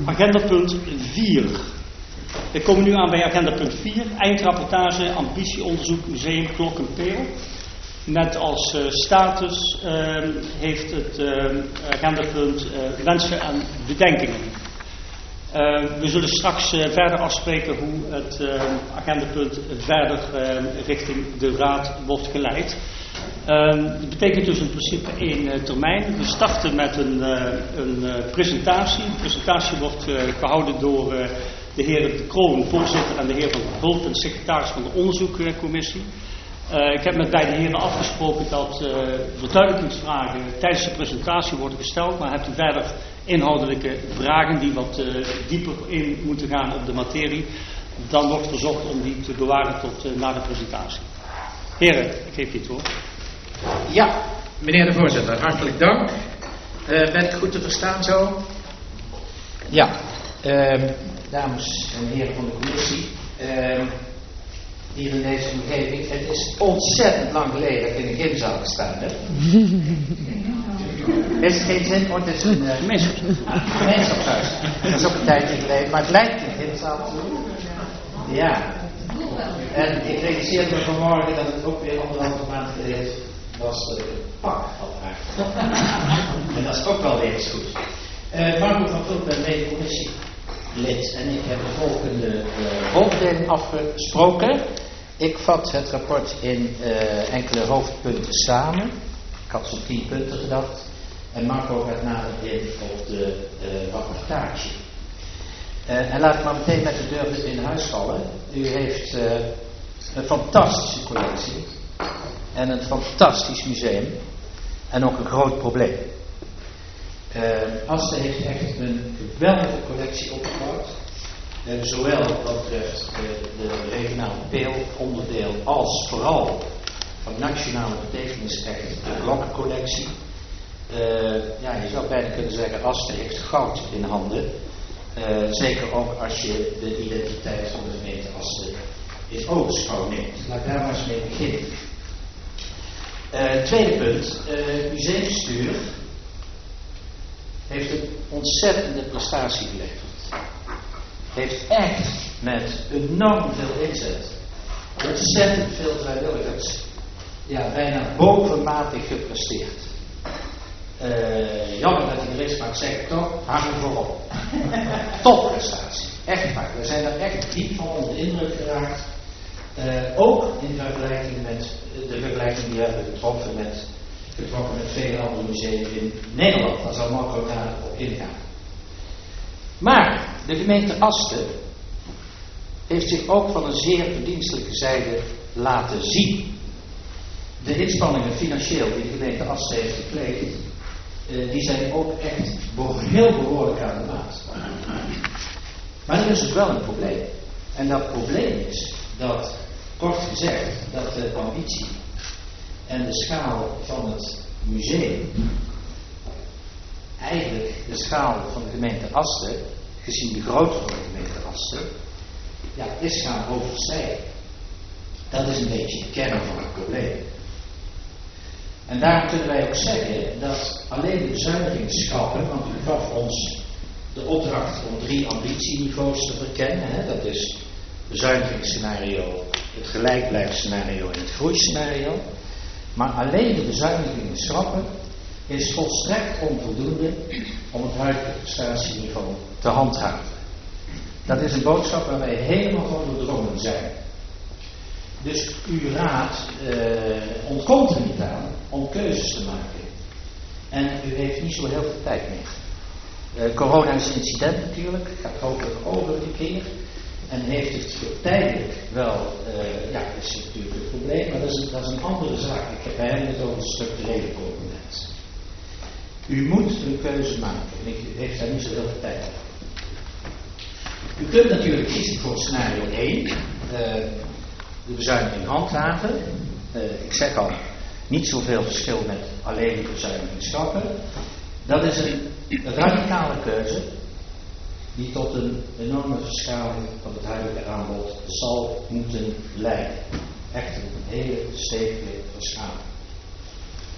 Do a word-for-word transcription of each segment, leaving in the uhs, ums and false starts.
Agendapunt vier. We komen nu aan bij agendapunt vier. Eindrapportage, ambitieonderzoek, museum Klok en Peel. Met als uh, status uh, heeft het uh, agendapunt uh, wensen en bedenkingen. Uh, we zullen straks uh, verder afspreken hoe het uh, agendapunt verder uh, richting de raad wordt geleid. Uh, dat betekent dus in principe één uh, termijn. We starten met een, uh, een uh, presentatie. De presentatie wordt uh, gehouden door uh, de heer De Kroon, voorzitter, en de heer Van der Hulp, en secretaris van de onderzoekcommissie. Uh, ik heb met beide heren afgesproken dat uh, verduidelijkingsvragen tijdens de presentatie worden gesteld, maar hebt u verder inhoudelijke vragen die wat uh, dieper in moeten gaan op de materie, dan wordt verzocht om die te bewaren tot uh, na de presentatie. Heren, ik geef dit woord. Ja, meneer de voorzitter, hartelijk dank. Uh, ben ik goed te verstaan zo? Ja, uh, dames en heren van de commissie, uh, hier in deze omgeving, het is ontzettend lang geleden dat ik in de gymzaal gestaan heb. Is het geen zin? Want het is een uh, gemeenschapshuis. Dat is ook een tijdje geleden, maar het lijkt een gymzaal toe. Ja. En ik realiseerde me vanmorgen dat het ook weer anderhalve maand geleden was dat ik het pak had aangedaan. En dat is ook wel weer eens goed. Uh, Marco van Vulp ben mede-commissielid en ik heb de volgende uh, hoofddelen afgesproken. Ik vat het rapport in uh, enkele hoofdpunten samen. Ik had zo'n tien punten gedacht. En Marco gaat nader in op de uh, rapportage. Uh, en laat ik maar meteen met de deur in huis vallen. U heeft uh, een fantastische collectie. En een fantastisch museum. En ook een groot probleem. Uh, Asten heeft echt een geweldige collectie opgebouwd. Uh, zowel wat betreft uh, de regionale peelonderdeel als vooral van nationale betekenis echt de blokkencollectie. Uh, ja, je zou bijna kunnen zeggen, Asten heeft goud in handen. Uh, zeker ook als je de identiteit van de gemeente Asten in oogschouw neemt. Laat ik daar maar eens mee beginnen. Uh, tweede punt, uh, museumbestuur heeft een ontzettende prestatie geleverd. Heeft echt met enorm veel inzet, ontzettend veel vrijwilligers, ja, bijna bovenmatig gepresteerd. Uh, jammer dat hij er is, maar ik zeg het toch, hang er voorop. Topprestatie, echt waar. We zijn er echt diep van onder de indruk geraakt. Uh, ook in vergelijking met de vergelijking die we hebben getroffen met, getroffen met vele andere musea in Nederland. Daar zal Marco daar op ingaan. Maar de gemeente Asten heeft zich ook van een zeer verdienstelijke zijde laten zien. De inspanningen financieel die de gemeente Asten heeft gepleegd, uh, die zijn ook echt heel behoorlijk aan de maat. Maar er is ook wel een probleem. En dat probleem is dat, kort gezegd, dat de ambitie en de schaal van het museum eigenlijk de schaal van de gemeente Asten, gezien de grootte van de gemeente Asten, ja, is gaan overstijgen. Dat is een beetje de kern van het probleem. En daarom kunnen wij ook zeggen dat alleen de bezuinigingsschrappen, want u gaf ons de opdracht om drie ambitieniveaus te verkennen, hè, dat is bezuinigingsscenario, het gelijkblijfscenario en het groeiscenario. Maar alleen de bezuinigingen schrappen is volstrekt onvoldoende om het huidige prestatieniveau te handhaven. Dat is een boodschap waar wij helemaal van doordrongen zijn. Dus uw raad uh, ontkomt er niet aan om keuzes te maken. En u heeft niet zo heel veel tijd meer. Uh, corona is een incident natuurlijk, gaat hopelijk over die keer. En heeft het tijdelijk wel, uh, ja, dat is natuurlijk het probleem, maar dat is, een, dat is een andere zaak. Ik heb eigenlijk het over een structurele component. U moet een keuze maken en u heeft daar niet zo heel veel tijd voor. U kunt natuurlijk kiezen voor scenario één, uh, de bezuiniging handhaven. Uh, ik zeg al, niet zoveel verschil met alleen de bezuiniging schrappen. Dat is een radicale keuze die tot een enorme verschaling van het huidige aanbod zal moeten leiden. Echt een hele stevige verschaling.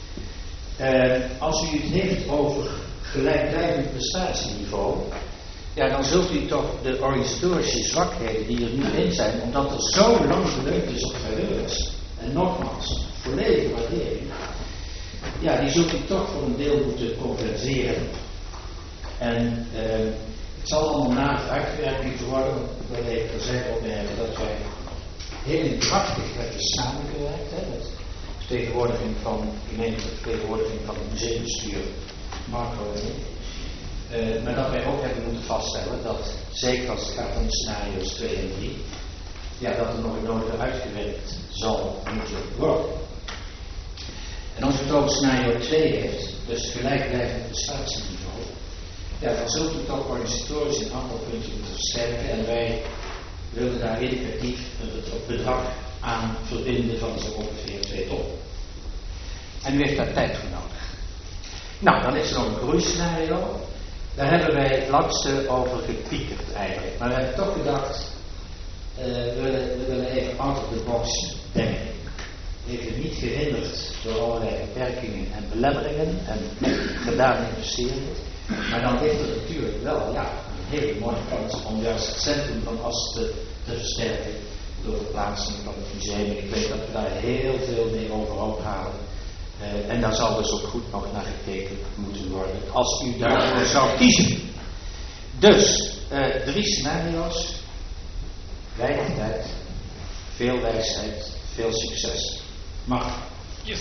Uh, als u het heeft over gelijkblijvend prestatieniveau, ja, dan zult u toch de organisatorische zwakheden die er nu in zijn, omdat er zo lang geleund is op vrijwilligers, en nogmaals, volledige waardering, ja, die zult u toch voor een deel moeten compenseren. En uh, het zal allemaal na de uitwerking worden, dat ik er zijn opmerken dat wij heel krachtig hebben samengewerkt, hè, met vertegenwoordiging van gemeente, vertegenwoordiging van het museumbestuur, Marco en ik. Uh, maar dat wij ook hebben moeten vaststellen dat, zeker als het gaat om scenario's twee en drie, ja, dat er nog nooit uitgewerkt zal moeten worden. En als u het over scenario twee heeft, dus gelijkblijvend prestatieniveau, ja, dan zult u toch organisatorisch een aantal punten moeten versterken en wij willen daar indicatief een bedrag aan verbinden van zo ongeveer twee ton. En u heeft daar tijd voor nodig. Nou, dan is er nog een groeiscenario. Daar hebben wij het langste over gepiekerd eigenlijk. Maar we hebben toch gedacht, uh, we, willen, we willen even out of the box denken. Even niet gehinderd door allerlei beperkingen en belemmeringen en gedaan investeringen. Maar dan ligt er natuurlijk wel ja, een hele mooie kans om juist het centrum van Ast te, te versterken door de plaatsing van het museum. En ik weet dat we daar heel veel mee overhoop halen. Uh, en daar zal dus ook goed nog naar gekeken moeten worden als u daarvoor zou kiezen. Dus, uh, drie scenario's, weinig tijd, veel wijsheid, veel succes. Mag. Yes.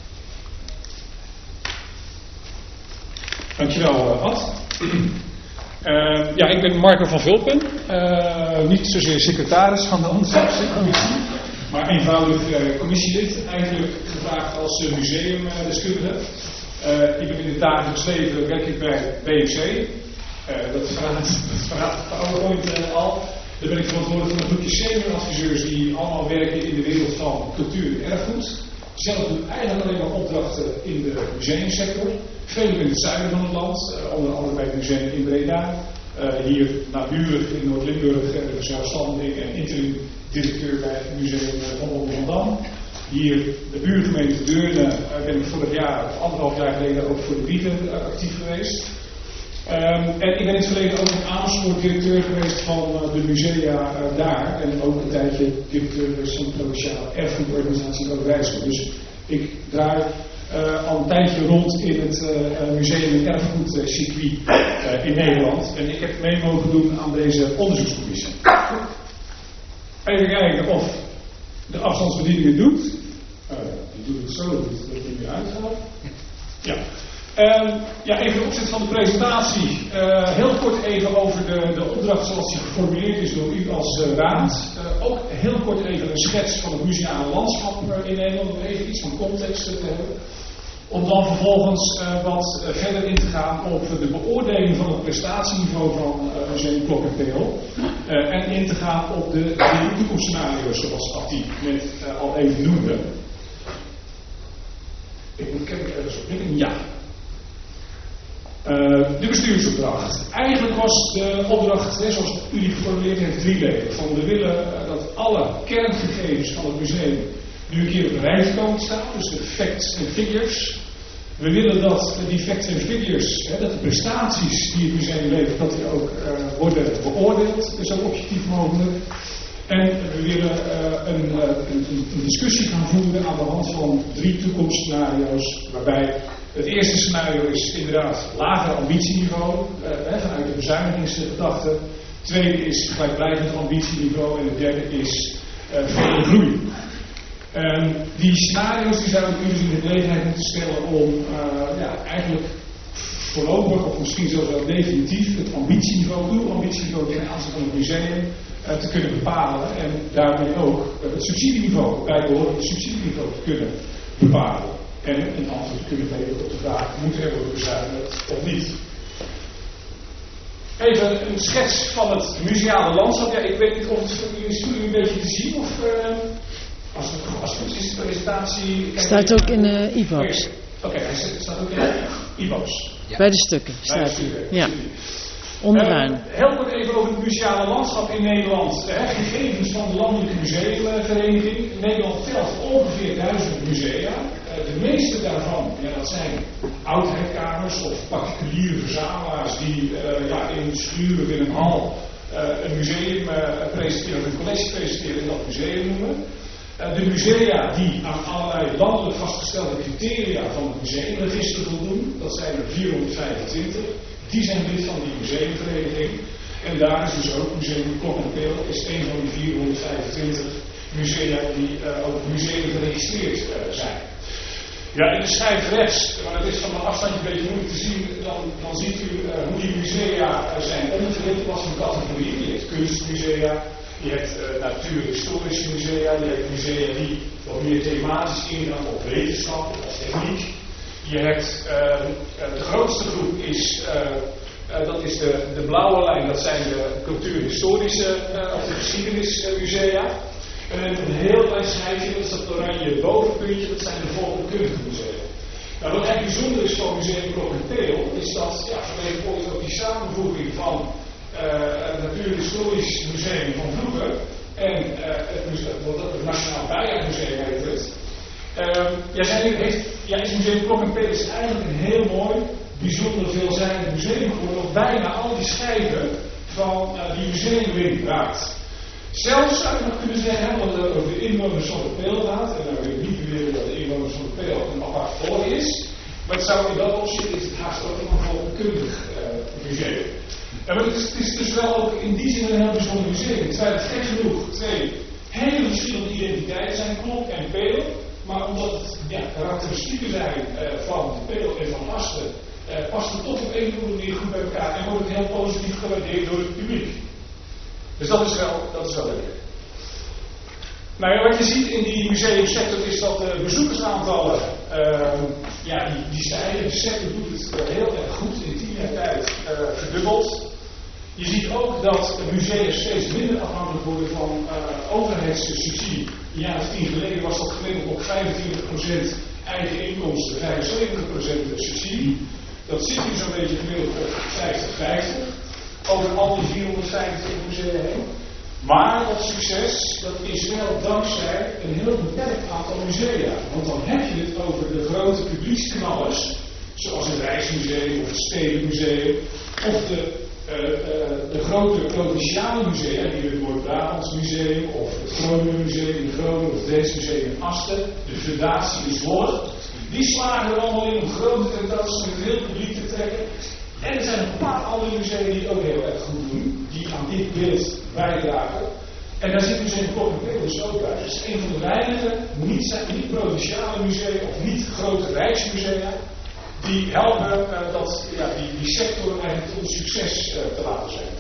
Dankjewel, uh, Ad. Uh, ja, ik ben Marco van Vulpen. Uh, niet zozeer secretaris van de onderzoekscommissie, maar eenvoudig uh, commissielid. Eigenlijk gevraagd als uh, museumdeskundige. Uh, ik ben in het dagelijks leven werk ik bij B M C. Uh, dat verraadt de PowerPoint uh, al. Daar ben ik verantwoordelijk voor een groepje senior-adviseurs die allemaal werken in de wereld van cultuur en erfgoed. Zelf doe ik eigenlijk alleen maar opdrachten in de museumsector. Veel in het zuiden van het land, uh, onder andere bij het museum in Breda. Uh, hier naburig in Noord-Limburg uh, zelfstandig en interim directeur bij het museum van Rotterdam. Hier de buurgemeente Deurne uh, ben ik vorig jaar, of anderhalf jaar geleden, ook voor de Bieten uh, actief geweest. Um, en ik ben in het verleden ook in Amersfoort directeur geweest van uh, de musea uh, daar. En ook een tijdje directeur geweest van de provinciale erfgoedorganisatie Overijssel. Dus ik draai uh, al een tijdje rond in het uh, museum- en erfgoedcircuit uh, in Nederland. En ik heb mee mogen doen aan deze onderzoekscommissie. Even kijken of de afstandsbediening het doet. Uh, die doet het zo dat hij nu uitgaat. Ja. Uh, ja, even de opzet van de presentatie. Uh, heel kort even over de, de opdracht zoals die geformuleerd is door u als uh, raad. Uh, ook heel kort even een schets van het museale landschap uh, in Nederland, om even iets van context te hebben. Om dan vervolgens uh, wat uh, verder in te gaan op de beoordeling van het prestatieniveau van uh, Museum Klok en Peel. Uh, en in te gaan op de, de toekomstscenario's zoals Atti net uh, al even noemde. Ik moet kijken ergens op klikken. Ja. Uh, de bestuursopdracht. Eigenlijk was de opdracht, hè, zoals u die geformuleerd heeft, drieledig. Van we willen uh, dat alle kerngegevens van het museum nu een keer op de rij komen te staan, dus de facts en figures. We willen dat uh, die facts en figures, hè, dat de prestaties die het museum levert, dat die ook uh, worden beoordeeld, zo objectief mogelijk. En we willen uh, een, uh, een, een discussie gaan voeren aan de hand van drie toekomstscenario's, waarbij het eerste scenario is inderdaad lager ambitieniveau, uh, hè, vanuit de bezuinigingsgedachte. Het tweede is gelijkblijvend ambitieniveau en het derde is uh, verdere groei. Um, die scenario's die zouden u dus in de gelegenheid moeten stellen om uh, ja, eigenlijk voorlopig of misschien zelfs wel definitief het ambitieniveau, uw ambitieniveau ten aanzien van het museum uh, te kunnen bepalen en daarmee ook uh, het subsidieniveau, bijbehorende subsidieniveau te kunnen bepalen. En een antwoord te kunnen geven op de vraag, moet er worden bezuinigd of niet? Even een schets van het museale landschap. Ja, ik weet niet of het voor jullie studie een beetje te zien of uh, als het als het is de presentatie. Het staat ook in de uh, e-box. Oké, okay, hij staat ook in de e-box. Ja. Bij de stukken staat hij. Ja. Onderaan. Uh, heel kort even over het museale landschap in Nederland. De gegevens van de Landelijke Museumvereniging. Nederland telt ongeveer duizend musea. Uh, de meeste daarvan, ja, dat zijn oudheidkamers of particuliere verzamelaars die uh, ja, in schuren in een hal uh, een museum uh, presenteren, of een collectie presenteren in dat museum noemen. Uh, de musea die aan allerlei landelijk vastgestelde criteria van het museumregister voldoen, dat zijn er vierhonderdvijfentwintig, die zijn lid van die museumvereniging. En daar is dus ook Museum Klok en Peel, is een van die vierhonderdvijfentwintig musea die uh, ook museum geregistreerd uh, zijn. Ja, in de schijf rechts, maar het is van een afstandje een beetje moeilijk te zien, dan, dan ziet u uh, hoe die musea uh, zijn onderverdeeld was van categorieën. Je hebt kunstmusea, je hebt uh, natuurhistorische musea, je hebt musea die wat meer thematisch ingaan op wetenschap of techniek. Je hebt uh, uh, de grootste groep is, uh, uh, dat is de, de blauwe lijn, dat zijn de cultuurhistorische uh, of de geschiedenismusea. En dan een heel klein schijfje, dat is dat oranje bovenpuntje, dat zijn de volkenkundige musea. Nou, wat eigenlijk bijzonder is van Museum Klok en Peel, is dat ja, vanwege ooit ook die samenvoeging van uh, het Natuurhistorisch Museum van vroeger en uh, het, museum, wat het Nationaal Bijaardmuseum heet het. Uh, ja, zijn, heeft, ja, is Museum Klok en Peel is eigenlijk een heel mooi, bijzonder veelzijdig museum geworden, dat bijna al die schijven van uh, die museumring raakt. Zelfs zou je nog kunnen zeggen, dat het over de inwoners van de Peel gaat, en dan wil ik niet beweren dat de inwoners van de Peel een apart volk is, maar het zou in dat opzicht is het haast ook nog een volkenkundig uh, museum. Ja, maar het is, het is dus wel ook in die zin een heel bijzonder museum, terwijl het gek genoeg twee hele verschillende identiteiten zijn, Klok en Peel, maar omdat het ja, karakteristieken zijn uh, van de Peel en van Asten, uh, past het toch op een of andere manier goed bij elkaar en wordt het heel positief gewaardeerd door het publiek. Dus dat is wel, dat is wel leuk. Nou ja, wat je ziet in die museumsector is dat de bezoekersaantallen, uh, ja, die, die stijgen. De sector doet het uh, heel erg goed, in tien jaar tijd uh, verdubbeld. Je ziet ook dat musea steeds minder afhankelijk worden van uh, overheidssubsidie. Een jaar of tien geleden was dat gemiddeld op vijfentwintig procent eigen inkomsten, vijfenzeventig procent subsidie. Dat zit nu zo'n beetje gemiddeld op vijftig vijftig. Over al die vierhonderdvijfentwintig musea heen. Maar dat succes, dat is wel dankzij een heel beperkt aantal musea. Want dan heb je het over de grote publieksknallers, zoals het Rijksmuseum of het Stedenmuseum, of de, uh, uh, de grote provinciale musea, die het Noord-Brabants Museum, of het Groningen Museum in Groningen, of het Drents Museum in Asten, de Fundatie in Zwolle. Die slagen er allemaal in om grote tentoonstellingen met veel publiek te trekken. En er zijn een paar andere musea die het ook heel erg goed doen, die aan dit beeld bijdragen. En daar zit Museum Klok en Peel dus ook bij. Het is een van de weinige niet-provinciale musea of niet grote rijksmusea die helpen uh, dat, ja, die, die sector eigenlijk tot een succes uh, te laten zijn.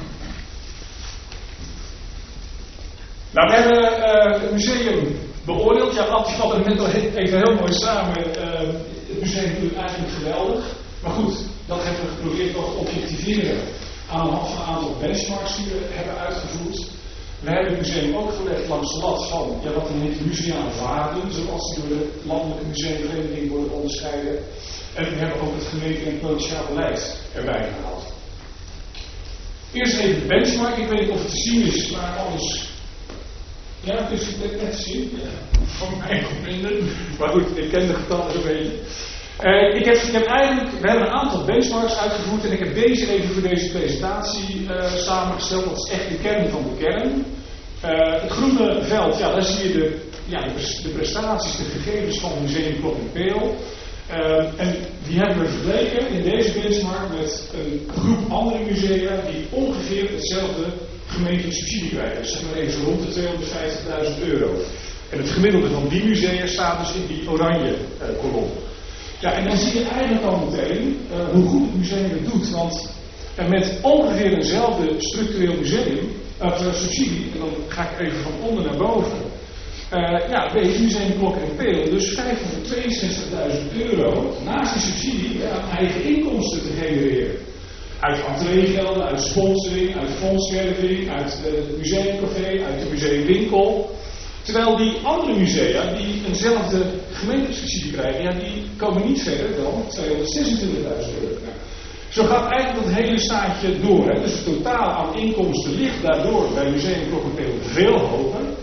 Nou, we hebben uh, het museum beoordeeld. Ja, Ad vat het net al even heel mooi samen. Uh, het museum doet het eigenlijk geweldig. Maar goed, dat hebben we geprobeerd te objectiveren aan de hand van een aantal benchmarks die we hebben uitgevoerd. We hebben het museum ook gelegd langs de lat van ja, wat dan heet museale waarden, zoals die door de landelijke museumvereniging worden onderscheiden. En we hebben ook het gemeente- en provinciaal beleid erbij gehaald. Eerst even de benchmark, ik weet niet of het te zien is, maar anders. Ja, dus ik het net zien. Ja, van mij nog minder. Maar goed, ik ken de getallen zo'n beetje. Uh, ik, heb, ik heb eigenlijk, we hebben een aantal benchmarks uitgevoerd en ik heb deze even voor deze presentatie uh, samengesteld. Dat is echt de kern van de kern. Uh, het groene veld, ja, daar zie je de, ja, de prestaties, de gegevens van Museum Klok en Peel. Uh, en die hebben we vergeleken in deze benchmark met een groep andere musea die ongeveer hetzelfde gemeentelijk subsidie krijgen. Dus zeg maar even zo rond de tweehonderdvijftigduizend euro. En het gemiddelde van die musea staat dus in die oranje uh, kolom. Ja, en dan zie je eigenlijk al meteen uh, hoe goed het museum het doet. Want uh, met ongeveer eenzelfde structureel museum, uh, subsidie, en dan ga ik even van onder naar boven. Uh, ja, weet Museum Klok en Peel dus vijfhonderdtweeënzestigduizend euro naast die subsidie uh, aan eigen inkomsten te genereren. Uit entreegelden, uit sponsoring, uit fondswerving, uit uh, het museumcafé, uit de museumwinkel. Terwijl die andere musea die eenzelfde gemeentelijke subsidie krijgen, ja, die komen niet verder dan tweehonderdzesentwintigduizend euro. Nou, zo gaat eigenlijk dat hele staatje door. Hè. Dus het totaal aan inkomsten ligt daardoor bij Museum Klok en Peel veel hoger.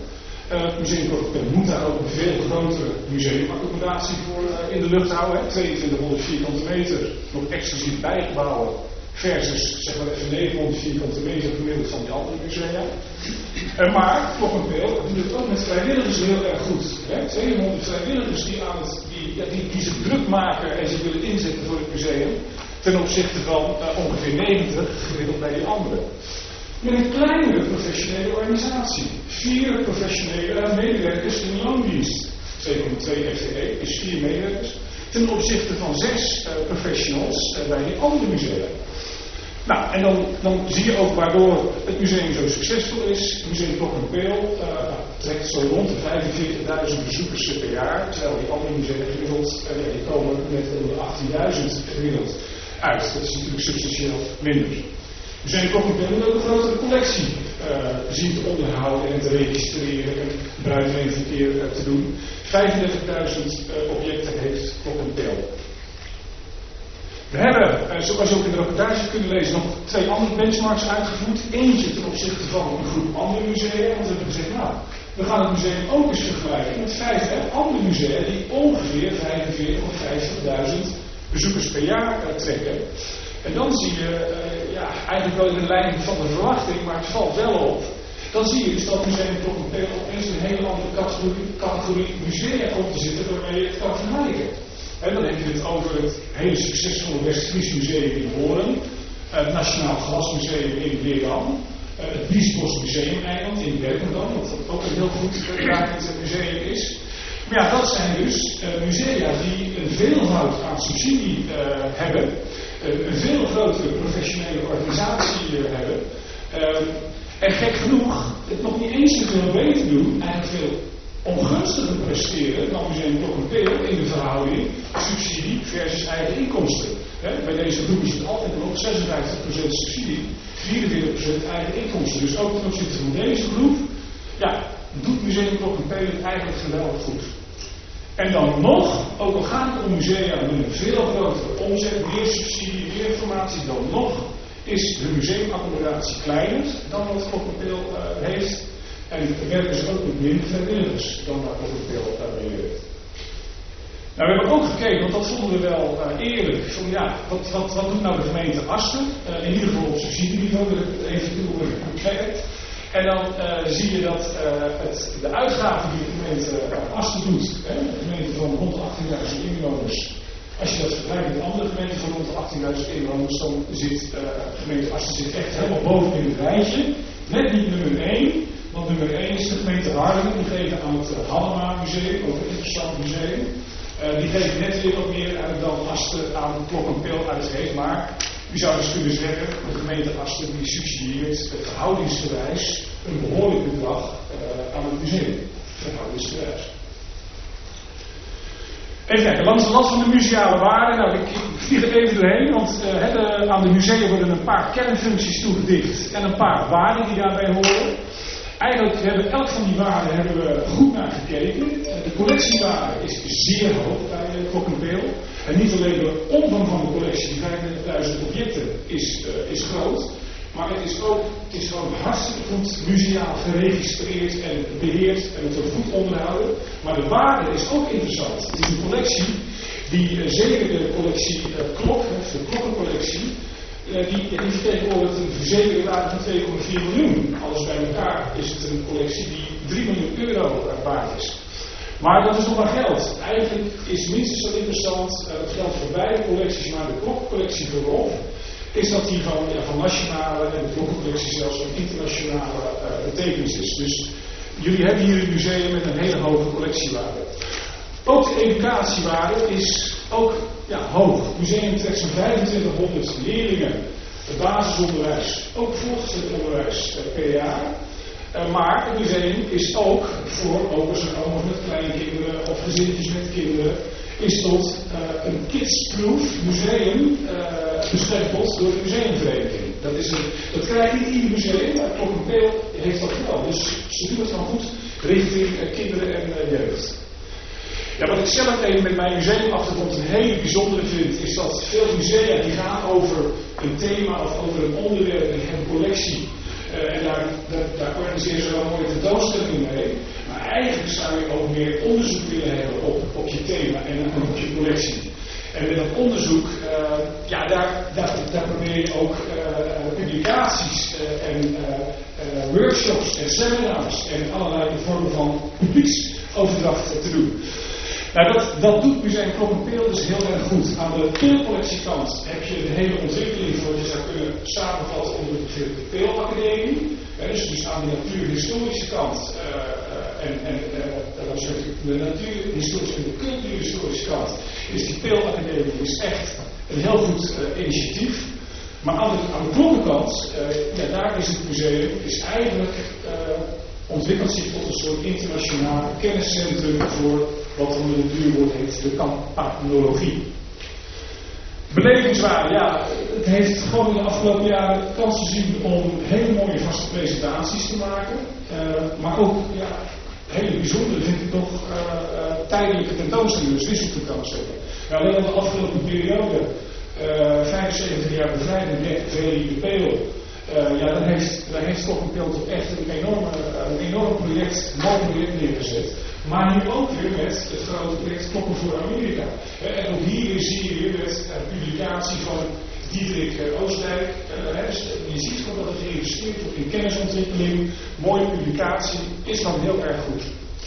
Uh, het Museum Klokkenpeel moet daar ook een veel grotere museumaccommodatie voor uh, in de lucht houden. Hè. tweeëntwintighonderd vierkante meter, nog exclusief bijgebouwen, versus zeg maar even negenhonderd vierkante meter gemiddeld van die andere musea. Uh, maar Klokkenpeel doet het ook met vrijwilligers heel erg goed. Hè. tweehonderd vrijwilligers die, aan het, die, ja, die, die zich druk maken en zich willen inzetten voor het museum, ten opzichte van uh, ongeveer negentig gemiddeld bij die andere. Met een kleinere professionele organisatie. Vier professionele medewerkers in loondienst. twee komma twee F T E, dus vier medewerkers. Ten opzichte van zes uh, professionals uh, bij die andere musea. Nou, en dan, dan zie je ook waardoor het museum zo succesvol is. Het Museum Klokkenpeel uh, trekt zo rond de vijfenveertigduizend bezoekers per jaar. Terwijl die andere musea gemiddeld, uh, die komen met onder de achttienduizend gemiddeld uit. Dat is natuurlijk substantieel minder. We zijn Klokkenpeel moet ook een grotere collectie uh, zien te onderhouden en te registreren en bruidleenverkeer uh, te doen. vijfendertigduizend uh, objecten heeft Klokkenpeel. We hebben, uh, zoals je ook in de rapportage kunt lezen, nog twee andere benchmarks uitgevoerd. Eentje ten opzichte van een groep andere musea. Want we hebben gezegd, nou, we gaan het museum ook eens vergelijken met vijf hè, andere musea die ongeveer vijfenveertig of vijftigduizend bezoekers per jaar uh, trekken. En dan zie je, uh, ja, eigenlijk wel in de lijn van de verwachting, maar het valt wel op. Dan zie je dus dat Museum Klokkenpeel opeens een hele andere categorie, categorie musea komt te zitten waarmee je het kan vergelijken. En dan heb je het over het hele succesvolle West-Fries Museum in Hoorn, het Nationaal Glasmuseum in Leerdam, uh, het Biesbos Museum-eiland in Werkendam, wat ook een heel goed draaiend museum is. Maar ja, dat zijn dus uh, musea die een veelvoud aan subsidie uh, hebben. Een veel grotere professionele organisatie hebben. Uh, en gek genoeg het nog niet eens veel beter doen, eigenlijk veel ongunstiger presteren dan Museum Klokkenpeel in de verhouding subsidie versus eigen inkomsten. He, bij deze groep is het altijd nog zesenvijftig procent subsidie, vierenveertig procent eigen inkomsten. Dus ook ten opzichte van deze groep, ja, doet Museum Klokkenpeel het eigenlijk geweldig goed. En dan nog, ook al gaat het om musea met een veel grotere omzet, meer subsidie, meer informatie, dan nog is de museumaccommodatie kleiner dan wat Klokkenpeel uh, heeft. En werken ze ook met minder vrijwilligers dan waar Klokkenpeel uh, mee werkt. Nou, we hebben ook gekeken, want dat vonden we wel uh, eerlijk, van ja, wat, wat, wat doet nou de gemeente Asten? Uh, in ieder geval op subsidieniveau, dat het even toe beperkt. En dan uh, zie je dat uh, het, de uitgaven die de gemeente uh, Asten doet, hè, de gemeente van rond de achttienduizend inwoners, als je dat vergelijkt met andere gemeenten van rond de achttienduizend inwoners, dan zit uh, de gemeente Asten zit echt helemaal boven in het rijtje. Net niet nummer één, want nummer één is de gemeente Harlingen, die geven aan het uh, Hallema Museum, ook een interessant museum. Uh, die geven net weer wat meer uit dan Asten aan Klokkenpeel uitgeeft, maar je zou dus kunnen zeggen, de gemeente Asten die subsidieert uh, verhoudingsgewijs een behoorlijk bedrag uh, aan het museum. Verhoudingsgewijs. Even kijken, langs de lat van de museale waarden. Nou, ik, ik vlieg er even doorheen, want uh, de, aan de musea worden een paar kernfuncties toegedicht en een paar waarden die daarbij horen. Eigenlijk hebben elk van die waarden hebben we goed naar gekeken. De collectiewaarde is zeer hoog bij Klokkenpeel. En niet alleen de omvang van de collectie, die vijfendertigduizend objecten, is, uh, is groot. Maar het is ook het is gewoon hartstikke goed museaal geregistreerd en beheerd. En het wordt goed onderhouden. Maar de waarde is ook interessant. Het is een collectie die, uh, zeker de collectie uh, Klok, de Klokkencollectie, Uh, die, die vertegenwoordigt een verzekerde waarde van twee komma vier miljoen. Alles bij elkaar is het een collectie die drie miljoen euro waard is. Maar dat is nog maar geld. Eigenlijk is minstens zo interessant, uh, het geldt voor beide collecties, maar de Klokkencollectie voorop, is dat die van, ja, van nationale en de Klokkencollectie zelfs van internationale uh, betekenis is. Dus jullie hebben hier een museum met een hele hoge collectiewaarde. Ook de educatiewaarde is ook ja, hoog. Het museum trekt zo'n vijfentwintighonderd leerlingen. Het basisonderwijs, ook voortgezet onderwijs uh, per jaar. Uh, maar het museum is ook voor opa's en oma's met kleinkinderen of gezintjes met kinderen, is tot uh, een kidsproof museum uh, bestempeld door de museumvereniging. Dat, is een, dat krijgt niet ieder museum, maar Klokkenpeel heeft dat wel. Dus ze doen het van goed richting uh, kinderen en uh, jeugd. Ja, wat ik zelf even met mijn museumachtergrond een hele bijzondere vind, is dat veel musea die gaan over een thema of over een onderwerp, die hebben een collectie uh, en daar, daar, daar organiseren ze wel mooie tentoonstellingen mee. Maar eigenlijk zou je ook meer onderzoek willen hebben op, op je thema en op je collectie. En met dat onderzoek, uh, ja, daar, daar, daar probeer je ook uh, publicaties uh, en uh, uh, workshops en seminars en allerlei vormen van publieksoverdracht te doen. Nou, dat, dat doet Museum Klok en Peel dus heel erg goed. Aan de peelcollectiekant heb je de hele ontwikkeling voor wat je zou kunnen samenvatten onder het begrip de Peelacademie. Ja, dus, dus aan de natuurhistorische kant uh, uh, en, en uh, uh, sorry, de natuurhistorische en de cultuurhistorische kant is die Peelacademie is echt een heel goed uh, initiatief. Maar aan de, aan de klokkenkant, uh, ja, daar is het museum is eigenlijk uh, ontwikkeld zich tot een soort internationaal kenniscentrum voor wat dan in het duurwoord heet de campanologie. Belevingswaarde, ja, het heeft gewoon in de afgelopen jaren kans gezien om hele mooie vaste presentaties te maken. Uh, maar ook, ja, hele bijzondere vind ik toch uh, uh, tijdelijke tentoonstellingen, dus wisseltentoonstellingen. Nou, alleen al de afgelopen periode, uh, vijfenzeventig jaar bevrijding met V L I de Peel. Uh, ja, daar heeft, daar heeft Klok en Peel toch echt een, enorme, een enorm project, een mooi project neergezet. Maar nu ook weer met het grote project Klokken voor Amerika. Uh, en ook hier weer zie je weer met een uh, publicatie van Diederik uh, Oostdijk. Uh, dus, uh, je ziet gewoon dat het geïnvesteerd wordt in kennisontwikkeling. Mooie publicatie is dan heel erg goed.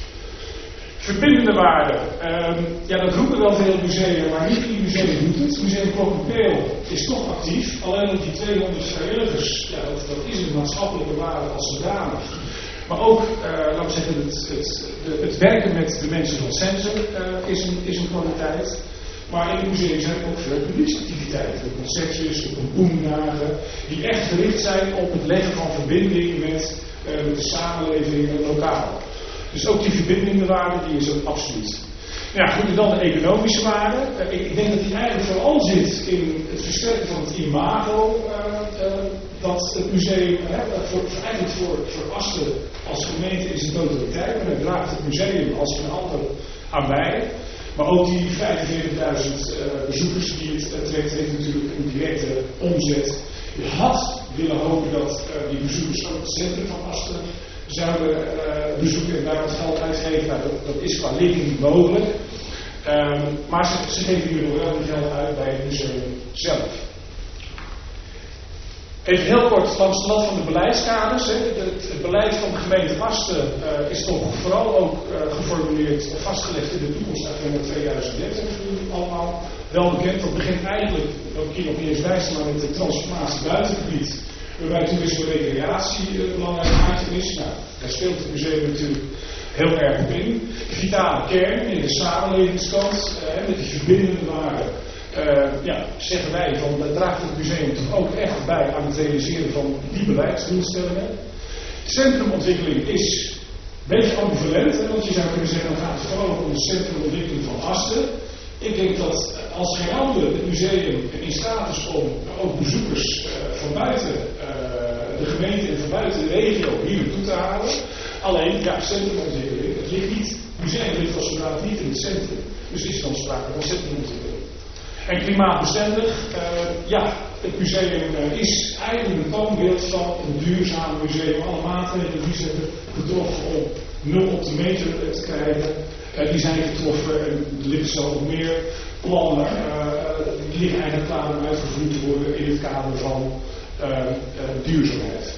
Verbindende waarde. Um, ja, dat roepen wel veel musea, maar niet ieder museum doet het. Museum Klok en Peel is toch actief. Alleen op die tweehonderd vrijwilligers, ja, dat, dat is een maatschappelijke waarde als zodanig. Maar ook, uh, laten we zeggen, het, het, de, het werken met de mensen van Sensor uh, is, een, is een kwaliteit. Maar in het museum zijn er ook veel publieksactiviteiten, concertjes, boemdagen, die echt gericht zijn op het leggen van verbinding met, uh, met de samenleving en lokaal. Dus ook die verbindende waarde, die is er absoluut. Ja, goed, en dan de economische waarde. Uh, ik, ik denk dat die eigenlijk vooral zit in het versterken van het imago uh, uh, dat het museum, uh, voor, eigenlijk voor, voor Asten als gemeente is een totaliteit, maar daar draagt het museum als geen ander aan bij. Maar ook die vijfenveertigduizend uh, bezoekers die het uh, trekt, heeft natuurlijk een directe omzet. Je had willen hopen dat uh, die bezoekers ook het centrum van Asten zouden uh, bezoeken en daar wat geld uitgeven. Nou, dat, dat is qua ligging niet mogelijk. Um, maar ze, ze geven hier nog wel een geld uit bij het museum zelf. Even heel kort langs de lat van de beleidskaders. Hè. Het, het beleid van de gemeente Asten uh, is toch vooral ook uh, geformuleerd of vastgelegd in de toekomstagenda tweeduizend dertig. Dat is natuurlijk allemaal wel bekend. Dat begint eigenlijk, dat ik hier nog niet eens wijs, maar met de transformatie buitengebied. Waarbij toerisme en recreatie een belangrijk item is. Nou, daar speelt het museum natuurlijk heel erg op in. De vitale kern in de samenlevingskant, uh, met die verbindende waarden. Uh, ja, zeggen wij van, dat draagt het museum toch ook echt bij aan het realiseren van die beleidsdoelstellingen. Centrumontwikkeling is een beetje ambivalent, hè, want je zou kunnen zeggen, dan gaat het vooral om de centrumontwikkeling van Asten. Ik denk dat als geen ander het museum in staat is om ook bezoekers uh, van buiten uh, de gemeente en van buiten de regio hier naartoe te halen. Alleen, ja, centrumontwikkeling, het ligt niet, het museum ligt als zodanig niet in het centrum. Dus is er dan sprake van centrumontwikkeling. En klimaatbestendig, uh, ja, het museum uh, is eigenlijk een toonbeeld van een duurzaam museum. Alle maatregelen die zijn getroffen om nul op de meter te krijgen, uh, die zijn getroffen en er liggen zo nog meer plannen, uh, die liggen eigenlijk klaar om uitgevoerd te worden in het kader van uh, uh, duurzaamheid.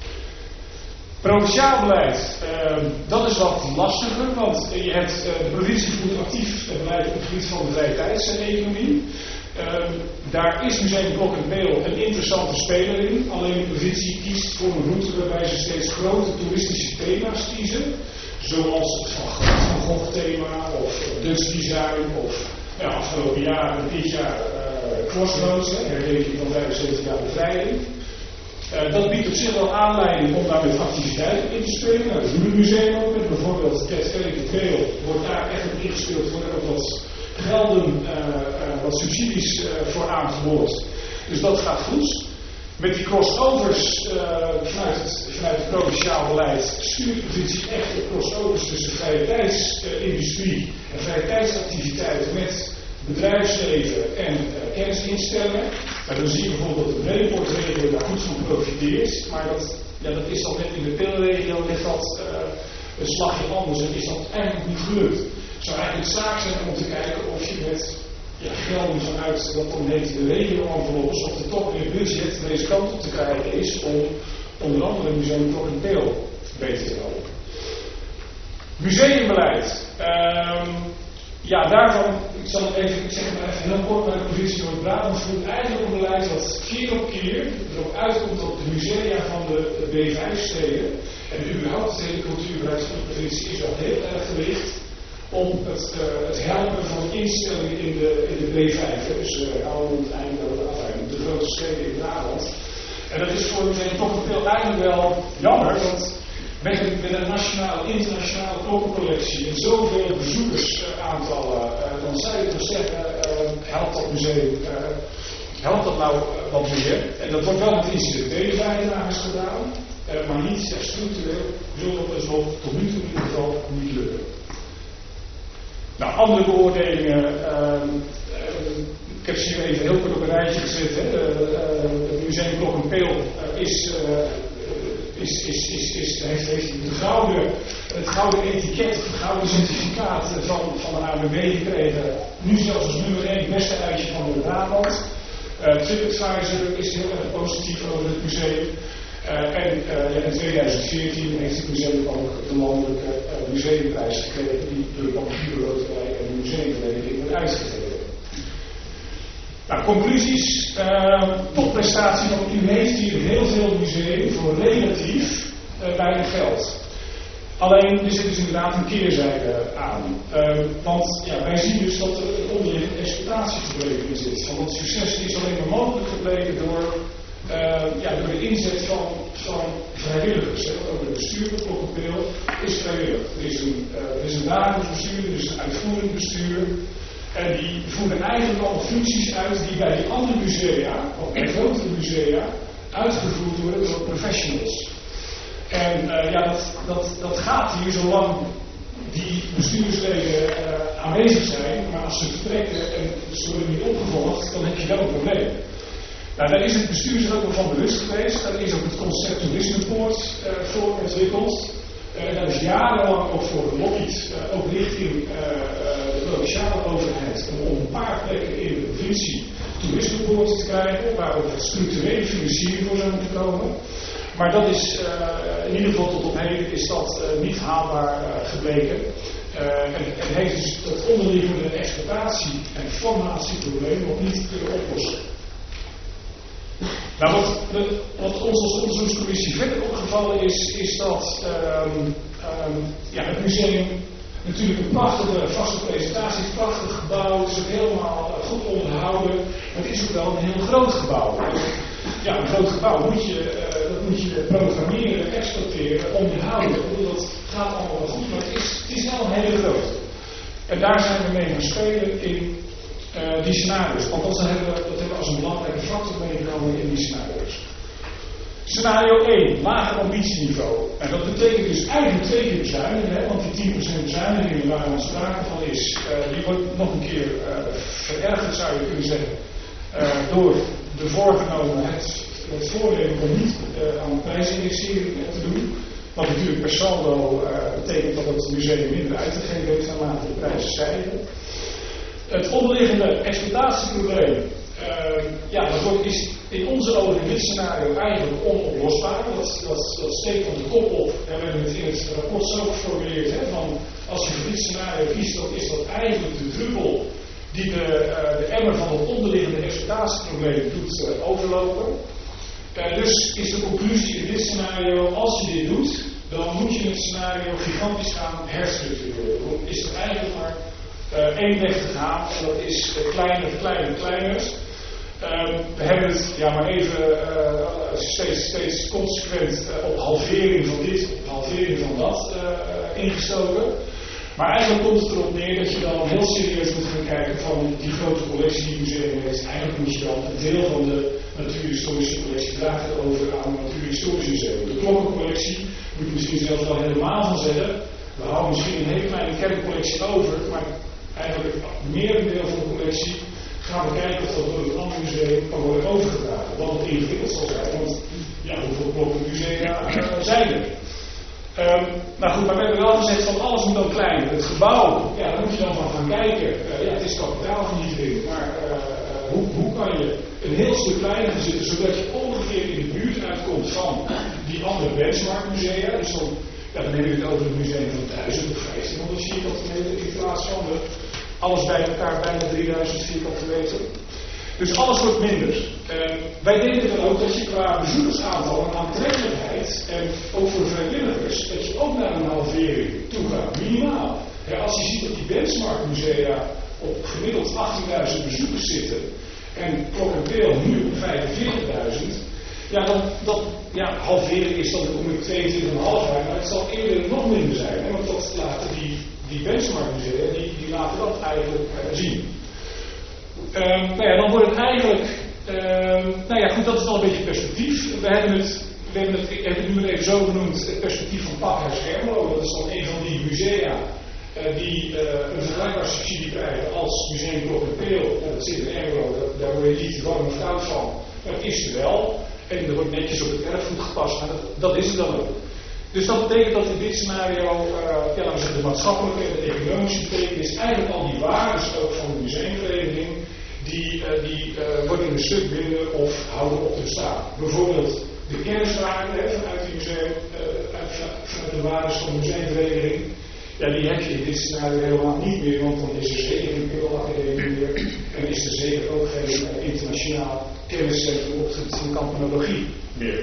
Provinciaal beleid, uh, dat is wat lastiger, want je hebt, uh, de provincie voert actief beleid op het gebied van de vrije tijdseconomie. Uh, daar is Museum Klok en Peel een interessante speler in, alleen de provincie kiest voor een route waarbij ze steeds grote toeristische thema's kiezen, zoals het Van Gogh thema of Dutch design of ja, afgelopen jaar, dit jaar uh, Crossroads, herdenking van vijfenzeventig jaar bevrijding. Uh, dat biedt op zich wel aanleiding om daar met activiteiten in te spelen. Nou, dat doet het museum ook met. Bijvoorbeeld Ted Kelly de Peel wordt daar echt op ingespeeld. Worden ook wat gelden, uh, uh, wat subsidies uh, voor aangeboord. Dus dat gaat goed. Met die crossovers uh, vanuit, het, vanuit het provinciaal beleid stuurt de provincie echt de crossovers tussen vrije tijdsindustrie en vrije tijdsactiviteiten met bedrijfsleven en uh, kennisinstellingen. Nou, dan zie je bijvoorbeeld dat de Bredeportregio daar goed van profiteert, maar dat, ja, dat is dan net in de Peelregio ligt dat uh, een slagje anders en is dat eigenlijk niet gelukt. Het zou eigenlijk zaak zijn om te kijken of je met ja, gelden vanuit wat dan heet de regio-enveloppes of de toch meer budget deze kant op te krijgen is om onder andere Museum Klok en Peel beter te helpen. Museumbeleid. Um, ja, daarvan, ik zal het even, ik zeg het maar even heel kort bij de provincie Noord-Brabant voert eigenlijk een beleid dat keer op keer erop uitkomt dat de musea van de B vijf steden en überhaupt het hele cultuurbeleid van de provincie is wel heel erg gericht om het, uh, het helpen van instellingen in de, in de B vijf, hè, dus uh, Ouwend, Eindhoven, enfin, de grote steden in Brabant. En dat is voor Museum Klok en Peel eigenlijk wel jammer, want met een, met een nationale, internationale klokkencollectie en zoveel bezoekersaantallen, uh, dan zou je toch zeggen, uh, helpt dat museum, uh, helpt dat nou uh, wat meer? En dat wordt wel met incidentele gedaan, uh, maar niet echt structureel, zullen dat dus nog tot nu toe in ieder geval niet lukken. Nou, andere beoordelingen, uh, uh, ik heb ze hier even heel kort op een rijtje gezet. Hè. Uh, uh, het Museum Klok en Peel uh, is... Uh, Is, is, is, is, heeft, heeft de gouden, het gouden etiket, het gouden certificaat van, van de A W B gekregen. Nu zelfs als nummer één beste uitje van de Brabant. Uh, TripAdvisor is heel erg positief over het museum. Uh, en uh, ja, in tweeduizend veertien heeft het museum ook de landelijke uh, museumprijs gekregen die door de Pampierloterij en de museumvereniging wordt uitgegeven. Nou, conclusies. Uh, topprestatie van u heeft hier heel veel museum voor relatief uh, weinig geld. Alleen er zit dus inderdaad een keerzijde aan. Uh, want ja, wij zien dus dat er een onderliggend exploitatieprobleem in zit. Want het succes is alleen maar mogelijk gebleken door, uh, ja, door de inzet van, van vrijwilligers. Hè. Ook het bestuur van Klok en Peel is vrijwillig. Er is een, uh, er is een dagelijks bestuur, er is een uitvoerend bestuur. En die voeren eigenlijk alle functies uit die bij die andere musea, of bij grotere musea, uitgevoerd worden door professionals. En uh, ja, dat, dat, dat gaat hier zolang die bestuursleden uh, aanwezig zijn, maar als ze vertrekken en ze worden niet opgevolgd, dan heb je wel een probleem. Nou, daar is het bestuur zich ook wel van bewust geweest. Daar is ook het concept toerismepoort uh, voor ontwikkeld. Uh, daar is jarenlang ook voor gelobbyd, uh, ook richting uh, uh, de provinciale overheid, om op een paar plekken in de provincie toerismepoorten te krijgen, waar ook structurele financiering voor zou moeten komen. Maar dat is, uh, in ieder geval tot op heden, is dat uh, niet haalbaar uh, gebleken. Uh, en, en heeft dus dat onderliggende exploitatie- en formatieprobleem nog niet kunnen oplossen. Nou, wat, de, wat ons als onderzoekscommissie verder opgevallen is, is dat um, um, ja, het museum natuurlijk een prachtige vaste presentatie, een prachtig gebouw, het is ook helemaal uh, goed onderhouden. Het is ook wel een heel groot gebouw. Ja, een groot gebouw moet je, uh, dat moet je programmeren, exploiteren, onderhouden. Dat gaat allemaal wel goed, maar het is, het is wel een hele grote. En daar zijn we mee gaan spelen in uh, die scenario's. Want dat hebben, we, dat hebben we als een belangrijke factor meegenomen in die scenario's. Scenario één, lager ambitieniveau. En dat betekent dus eigenlijk twee keer bezuinigen, hè, want die tien procent bezuinigingen waar er sprake van is, uh, die wordt nog een keer uh, verergerd, zou je kunnen zeggen, uh, door de voorgenomen het, het voornemen om niet uh, aan prijsindexering te doen. Wat natuurlijk per saldo uh, betekent dat het museum minder uit te geven heeft naarmate de prijzen stijgen. Het onderliggende exploitatieprobleem, uh, ja, dat wordt, is in onze ogen in dit scenario eigenlijk onoplosbaar. Dat, dat, dat steekt van de kop op. En we hebben het in het rapport zo geformuleerd, hè, van als je voor dit scenario kiest, dan is dat eigenlijk de druppel die de, uh, de emmer van het onderliggende exploitatieprobleem doet uh, overlopen. Uh, dus is de conclusie in dit scenario, als je dit doet, dan moet je het scenario gigantisch gaan herstructureren. Dan is er eigenlijk maar uh, één weg te gaan en dat is uh, kleiner, kleiner, kleiner. Uh, we hebben het ja, maar even uh, steeds, steeds consequent uh, op halvering van dit, op halvering van dat uh, ingestoken. Maar eigenlijk komt het erop neer dat je dan heel serieus moet gaan kijken van die grote collectie die het museum heeft. Eigenlijk moet je dan een deel van de natuurhistorische collectie dragen over aan het natuurhistorisch museum. De klokkencollectie moet je misschien zelfs wel helemaal van zeggen. We houden misschien een hele kleine kerncollectie over, maar eigenlijk het merendeel van de collectie gaan we kijken of dat door een ander museum kan worden overgedragen. Wat het ingewikkeld zal zijn, want ja, hoeveel klokkenmusea uh, zijn er? Um, nou goed, maar we hebben wel gezegd van alles moet dan kleiner. Het gebouw, ja, daar moet je dan van gaan kijken. Uh, ja, het is kapitaalvernietiging, maar uh, uh, hoe, hoe kan je een heel stuk kleiner gaan zitten, zodat je ongeveer in de buurt uitkomt van die andere benchmark-musea. Dus dan, ja, dan heb je het over een museum van duizend of vijftienhonderd vierkante meter in plaats van de, alles bij elkaar bijna drieduizend vierkante meter. Dus alles wordt minder. Uh, wij denken dan ook dat je qua bezoekersaantal en aantrekkelijkheid en ook voor vrijwilligers, dat je ook naar een halvering toe gaat, minimaal. Ja, als je ziet dat die benchmark-musea op gemiddeld achttienduizend bezoekers zitten en Klok en Peel nu op vijfenveertigduizend, ja, dan dat, ja, halveren is dan kom ik tweeëntwintig komma vijf uit, maar het zal eerder nog minder zijn, hè, want dat laten die, die benchmark-musea, die, die laten dat eigenlijk uh, zien. Um, nou ja, dan wordt het eigenlijk, um, nou ja goed, dat is wel een beetje perspectief. We hebben het, we hebben het ik heb het nu maar even zo genoemd, het perspectief van Pakhuis Ermelo. Dat is dan een van die musea uh, die uh, een vergelijkbare subsidie krijgen als Museum Klok en Peel. Uh, dat zit in Ermelo, dat, daar word je niet warm of koud van. Maar het is er wel en er wordt netjes op het erfgoed gepast, maar dat, dat is het dan ook. Dus dat betekent dat in dit scenario, uh, ja, laten we zeggen, de maatschappelijke en de economische betekenis, eigenlijk al die waardes ook van de museumvereniging, die, uh, die uh, worden in een stuk minder of houden op te staan. Bijvoorbeeld de kenniswaarde hè, vanuit, die museum, uh, uit, vanuit de waardes van de museumvereniging, ja, die heb je in dit scenario helemaal niet meer, want dan is er zeker geen Peelacademie meer en is er zeker ook geen uh, internationaal kenniscentrum op het gebied van campanologie meer.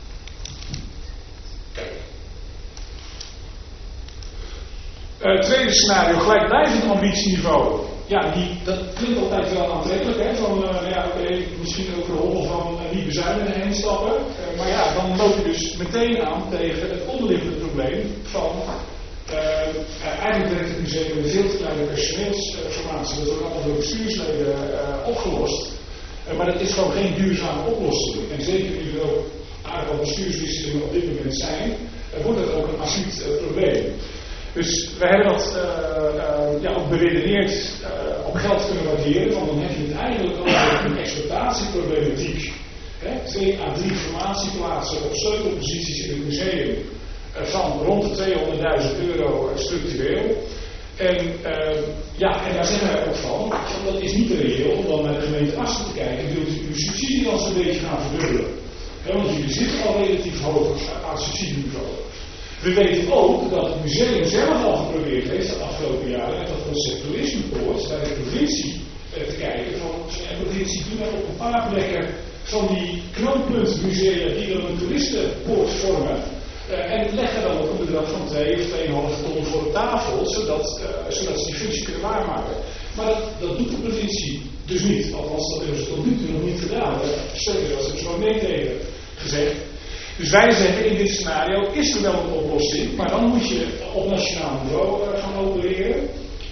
Uh, tweede scenario, gelijkblijvend ambitieniveau. Ja, die, dat klinkt altijd wel aantrekkelijk, hè, van uh, ja, oké, okay, misschien ook een rol van uh, niet bezuinigen heen stappen. Uh, maar ja, dan loop je dus meteen aan tegen het onderliggende probleem van uh, uh, eigenlijk werkt het museum met een veel te kleine personeelsformatie. Dat wordt allemaal door bestuursleden uh, opgelost. Uh, maar dat is gewoon geen duurzame oplossing. En zeker nu er ook aardig wat bestuurswisselingen op dit moment zijn, uh, wordt het ook een acuut uh, probleem. Dus we hebben dat uh, uh, ja, ook beredeneerd uh, op geld kunnen waarderen, want dan heb je het eigenlijk over een exploitatieproblematiek. Hè? Twee à drie formatieplaatsen op sleutelposities in het museum uh, van rond de tweehonderdduizend euro uh, structureel. En, uh, ja, en daar zeggen wij ook van, dat is niet reëel om dan naar de gemeente Asten te kijken. Wilt u uw subsidie dan zo'n beetje gaan verdubbelen? Hè, want jullie zitten al relatief hoog aan het subsidieniveau. We weten ook dat het museum zelf al geprobeerd heeft de afgelopen jaren met dat concept toerismepoort bij de provincie eh, te kijken van de provincie doet nou op een paar plekken van die knooppuntmusea die dan een toeristenpoort vormen uh, en leggen dan ook een bedrag van twee of twee komma vijf ton voor de tafel zodat, uh, zodat ze die functie kunnen waarmaken. Maar dat, dat doet de provincie dus niet, althans dat hebben ze tot nu toe nog niet gedaan. Sterker, dat hebben ze gewoon nee tegen gezegd. Dus wij zeggen in dit scenario is er wel een oplossing, maar dan moet je op nationaal niveau uh, gaan opereren.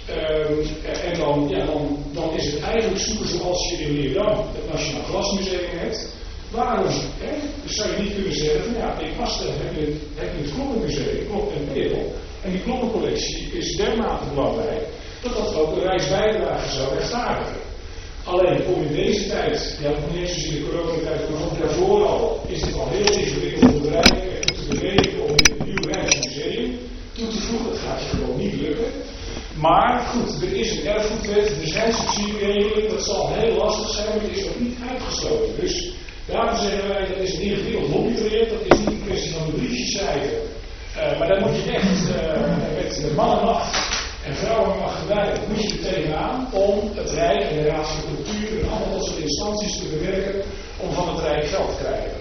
Um, en dan, ja, dan, dan is het eigenlijk zoeken zoals je in Leerdam het Nationaal Glasmuseum hebt. Waarom? Hè? Dus zou je niet kunnen zeggen van ja, in Asten heb je, heb je het Klokkenmuseum, Klok en Peel. En die klokkencollectie is dermate belangrijk dat dat ook een rijksbijdrage zou rechtvaardigen. Alleen kom in deze tijd, ja, nog niet eens in de coronatijd, maar ook daarvoor al, is het al heel ingewikkeld voor bedrijven en te berekenen om in een nieuw Rijksmuseum toe te voegen. Dat gaat je gewoon niet lukken. Maar goed, er is een erfgoedwet, er zijn subsidieregelingen, dat zal heel lastig zijn, maar het is ook niet uitgesloten. Dus daarom zeggen wij, dat is een ingewikkeld hobbyproject, dat is niet een kwestie van de briefjes schrijven. Uh, maar daar moet je echt uh, met de mannenmacht en vrouwenmacht erbij, moet je er tegenaan om het Rijk en de Raad van Cultuur en allemaal dat soort instanties te bewerken om van het Rijk geld te krijgen.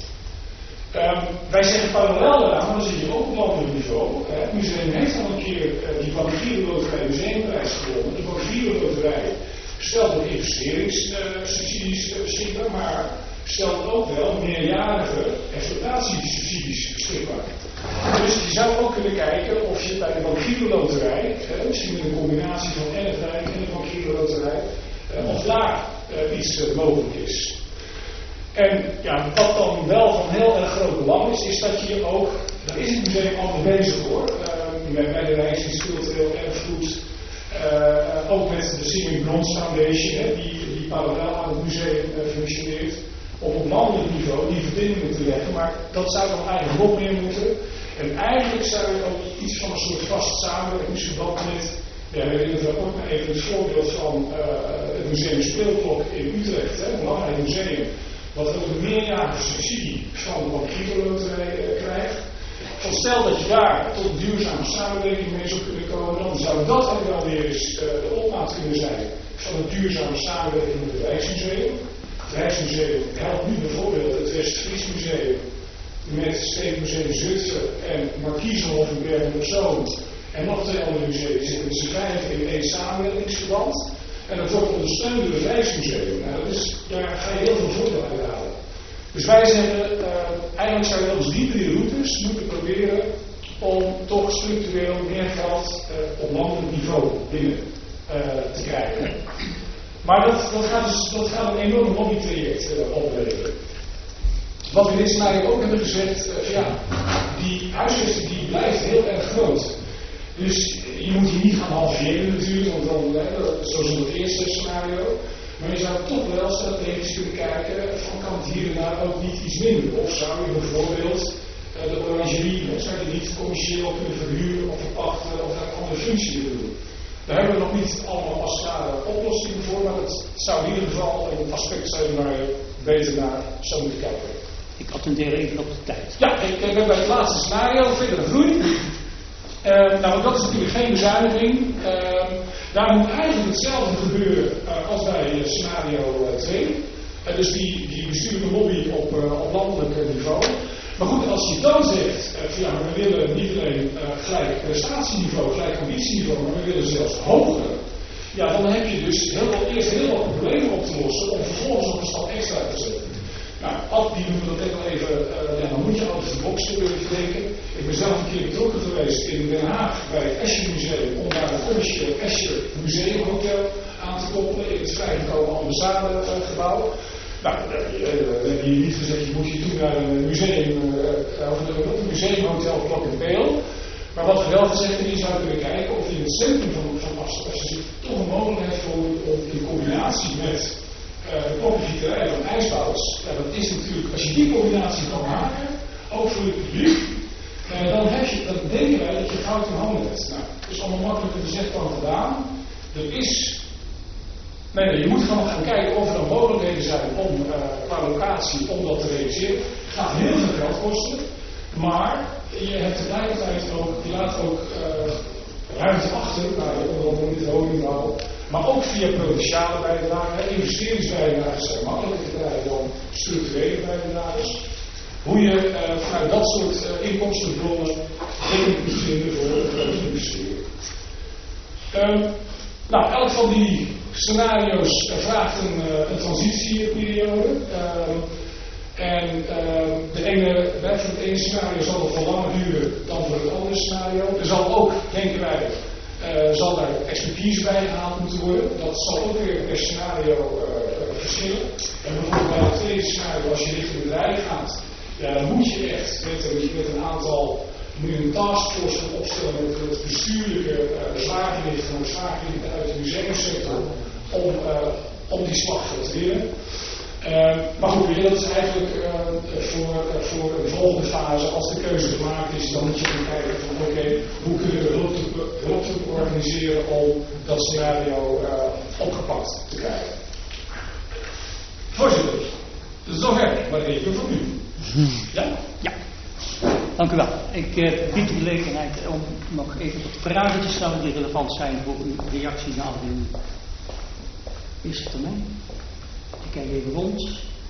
Um, wij zeggen parallel daaraan, maar dan zit je ook op landelijk niveau. Uh, het museum heeft al een keer uh, die Bankieren Loterij Museumprijs gewonnen. De Bankieren Loterij stelt ook investeringssubsidies uh, beschikbaar, maar stelt ook wel meerjarige exploitatiesubsidies beschikbaar. Dus je zou ook kunnen kijken of je bij de Bankieren Loterij, uh, misschien met een combinatie van N F Rijk en de Bankieren Loterij, uh, of daar uh, iets uh, mogelijk is. En ja, wat dan wel van heel erg groot belang is, is dat je ook, daar is het museum al mee bezig hoor, uh, met bij de Rijksdienst Cultureel Erfgoed, uh, ook met de Singing Bronze Foundation, hè, die, die parallel aan het museum uh, functioneert, om op landelijk niveau die verbindingen te leggen, maar dat zou dan eigenlijk nog meer moeten. En eigenlijk zou je ook iets van een soort vast samenwerkingsverband met, ja, we hebben in het rapport maar even het voorbeeld van uh, het museum Speelklok in Utrecht, hè, een belangrijk museum, wat ook een meerjarige subsidie van de Bankiero-loterij uh, krijgt. Van stel dat je daar tot een duurzame samenwerking mee zou kunnen komen, dan zou dat ook wel weer eens uh, de opmaat kunnen zijn van een duurzame samenwerking met het Rijksmuseum. Het Rijksmuseum helpt nu bijvoorbeeld het West-Fries Museum met het Stedenmuseum Zutphen en Markiezenhof in Bergen-op-Zoom en nog twee andere musea zitten ze vijf in één samenwerkingsverband. En dat wordt ondersteund door het Rijksmuseum. Nou, dat is, daar ga je heel veel voordeel uit halen. Dus wij zeggen, uh, eigenlijk zou je wel eens diepere routes moeten proberen om toch structureel meer geld uh, op landelijk niveau binnen uh, te krijgen. Maar dat, dat, gaat, dus, dat gaat een enorm lobbytraject uh, opleveren. Wat we in dit scenario ook hebben gezegd, uh, ja, die huisvesting die blijft heel erg groot. Dus je moet hier niet gaan halveren natuurlijk, want dan, uh, zoals in het eerste scenario. Maar je zou toch wel strategisch kunnen kijken van kan het hier en daar ook niet iets minder. Of zou je bijvoorbeeld uh, de orangerie, zou je niet commercieel kunnen verhuren of verpachten of daar een andere functie willen doen. Daar hebben we nog niet allemaal als klare oplossingen voor, maar het zou in ieder geval een aspect zijn waar je beter naar zou moeten kijken. Ik attendeer even op de tijd. Ja, ik ben bij het laatste scenario, verdere groei. Uh, nou, dat is natuurlijk geen bezuiniging. Uh, daar moet eigenlijk hetzelfde gebeuren uh, als bij uh, scenario twee. Uh, dus die, die bestuurlijke lobby op, uh, op landelijk niveau. Maar goed, als je dan zegt, uh, ja, we willen niet alleen uh, gelijk prestatieniveau, gelijk ambitieniveau, maar we willen zelfs hoger. Ja, dan heb je dus heel wat, eerst heel wat problemen op te lossen om vervolgens nog een stap extra te zetten. Nou, Ad, die noemen dat net al even, uh, ja, dan moet je altijd de box durven denken. Ik ben zelf een keer betrokken geweest in Den Haag bij het Escher Museum om daar het commercieel Escher Museumhotel aan te koppelen in het vrijgekomen ambassadegebouw. Nou, we hebben hier niet gezegd, je moet je toe naar een museum, uh, of een museumhotel Klok en Peel. Maar wat we wel gezegd hebben, je zou kunnen kijken of je in het centrum van, van Assen zit toch een mogelijkheid voor om in combinatie met Uh, de koffieterij van ijsbouwers, ja, dat is natuurlijk, als je die combinatie kan maken, ook voor het publiek, uh, dan, heb je, dan denken wij dat je goud in handen hebt. Nou, het is allemaal makkelijker gezegd dan gedaan. Er is, nee, nee, je moet gewoon gaan kijken of er dan mogelijkheden zijn om, uh, qua locatie, om dat te realiseren. Het gaat heel veel geld kosten, maar je hebt tegelijkertijd ook, je laat ook uh, ruimte achter, bij onder andere met de woningbouw. Maar ook via provinciale bijdragen, investeringsbijdragen zijn makkelijker te krijgen dan structurele bijdragen. Hoe je uh, vanuit dat soort uh, inkomstenbronnen dingen kunt vinden voor het investeren. Um, nou, elk van die scenario's uh, vraagt een, uh, een transitieperiode. Um, en uh, de ene, voor het ene scenario zal het veel langer duren dan voor het andere scenario. Er zal ook, denken wij, Uh, zal daar expertise bij gehaald moeten worden. Dat zal ook weer per scenario uh, verschillen. En bijvoorbeeld bij het tweede scenario, als je richting bedrijf gaat, ja, dan moet je echt met een, met een aantal, moet je een taskforce gaan opstellen met het bestuurlijke uh, zwaargewicht van de zwaargewicht uit de museumsector om, uh, om die slag te winnen. Uh, maar goed, dat is eigenlijk uh, voor, uh, voor de volgende fase, als de keuze gemaakt is, dan moet je gaan kijken van oké, okay, hoe kunnen we hulptroepen organiseren om dat scenario uh, opgepakt te krijgen. Voorzitter, dat is zover, maar even voor u. Ja? Ja. Dank u wel. Ik uh, bied de gelegenheid om nog even wat vragen te stellen die relevant zijn voor uw reactie naar de eerste termijn. Ik kijk even rond.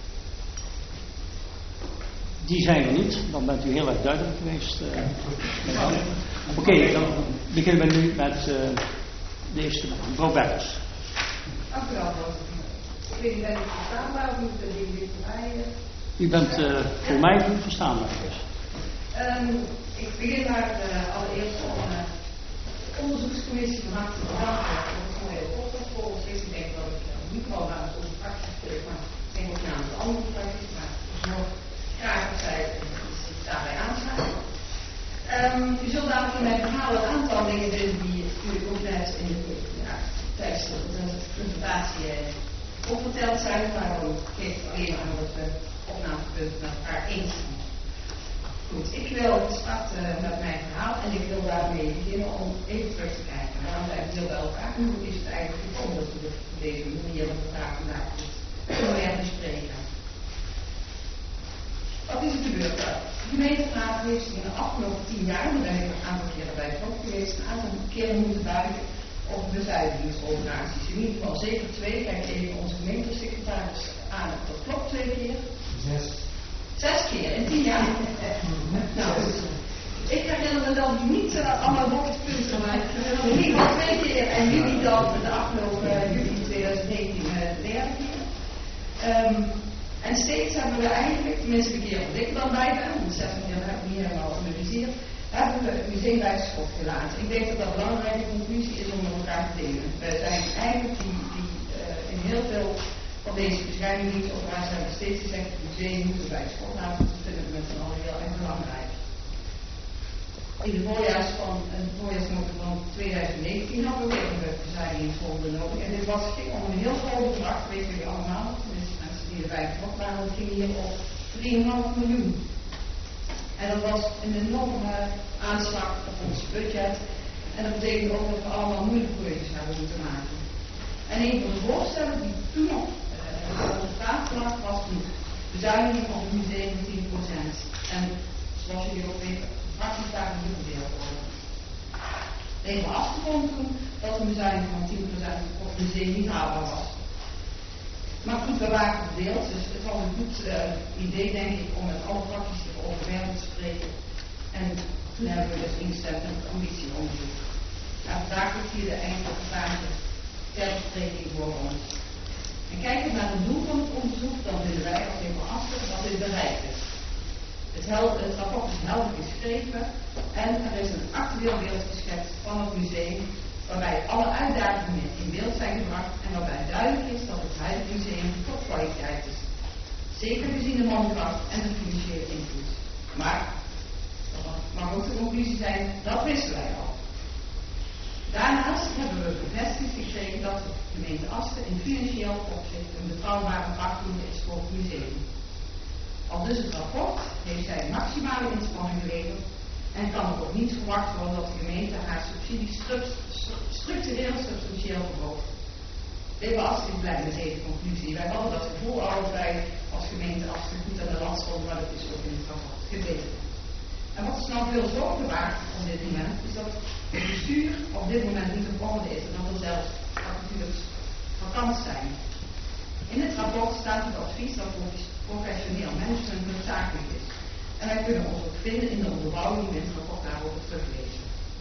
Die zijn er niet, dan bent u heel erg duidelijk geweest. Uh, Oké, okay, dan beginnen we nu met uh, de eerste man, mevrouw Bertels. Dank u wel. Ik weet niet of ik verstaanbaar of moet ik dit voor mij. U bent uh, voor mij goed verstaanbaar. Dus. Um, ik begin maar uh, allereerst om de uh, onderzoekscommissie van harte te bedanken voor het mooie protocol. Ik denk dat ik uh, niet wel namens onze fractie spreek, maar ik denk ook namens de andere fracties. Maar ik zou graag dat zij zich daarbij aansluiten. Um, u zult dadelijk in mijn verhaal een aantal dingen vinden die natuurlijk ook net in de ja, tijdens de presentatie uh, ook verteld zijn. Daarom geef ik alleen aan dat we opnamepunten met elkaar eens zijn. Goed, ik wil starten met mijn verhaal en ik wil daarmee beginnen om even terug te kijken. Waarom zijn we hier bij elkaar? Hoe is het eigenlijk gekomen dat we op deze manier met elkaar vandaag kunnen bespreken? Wat is er gebeurd? De gemeenteraad heeft in de afgelopen tien jaar, daar ben ik een aantal keren bij betrokken geweest, een aantal keren moeten buigen op bezuinigingsoperaties. In ieder geval zeker twee. Kijk even onze gemeentesecretaris aan. Dat klopt twee keer. Zes. Zes keer in tien jaar. Nou, ik herinner me dan niet uh, allemaal hoogtepunten, maar ik herinner me in ieder geval twee keer en jullie dan de afgelopen uh, juli tweeduizend negentien uh, de derde keer. Um, en steeds hebben we eigenlijk, tenminste de keer dat ik dan bij ben, want zes keer heb ik niet helemaal geanalyseerd, hebben we het museum bij het schot gelaten. Ik denk dat dat een belangrijke conclusie is om met elkaar te delen. We zijn eigenlijk die, die uh, in heel veel van deze beschermingsoperaties hebben we steeds gezegd, het museum moeten bij het schot laten. Dat vinden we met z'n allen heel erg belangrijk. In de voorjaars van, een voorjaarsnota van tweeduizend negentien hadden we weer een bezuinigingsronde nodig. En dit was, ging om een heel groot bedrag, dat weten jullie allemaal, tenminste mensen die erbij betrokken waren, het ging hier om drie komma vijf miljoen. En dat was een enorme aanslag op ons budget. En dat betekent ook dat we allemaal moeilijke keuzes hebben moeten maken. En een van de voorstellen die toen nog uh, op de tafel lag, was een bezuiniging van het museum van tien procent. En zoals jullie ook weten, praktisch daarin toegedeeld worden. We hebben afgevonden toen dat een bezuiniging van tien procent op het museum niet haalbaar was. Maar goed, we waren verdeeld, dus het was een goed uh, idee, denk ik, om met alle fracties over werken te spreken. En toen hebben we dus ingestemd met het ambitieonderzoek. En vandaag ligt hier de eindresultaten ter bespreking voor ons. En kijkend naar het doel van het onderzoek, dan willen wij als even achter dat dit bereikt is. Het, hel, het rapport is helder geschreven en er is een actueel beeld geschetst van het museum, waarbij alle uitdagingen in beeld zijn gebracht en waarbij duidelijk is dat het huidige museum topkwaliteit is. Zeker gezien de mankracht en de financiële invloed. Maar, dat mag ook de conclusie zijn, dat wisten wij al. Daarnaast hebben we bevestigd gekregen dat de gemeente Asten in financieel opzicht een betrouwbare partner is voor het museum. Al dus het rapport heeft zij maximale inspanning geleverd en kan er ook niet verwacht worden dat de gemeente haar subsidies structureel substantieel verhoogt. We hebben Asten is blij met deze conclusie. Wij hadden dat gevoel allebei als gemeente Asten goed aan de land stonden, maar dat is ook in het rapport gebleken. En wat is nou veel zorgen waard op dit moment, is dat het bestuur op dit moment niet op orde is en dat er zelfs vacatures vakant zijn. In het rapport staat het advies dat professioneel management noodzakelijk is. En wij kunnen ons ook vinden in de onderbouwing die we in het rapport daarover teruglezen.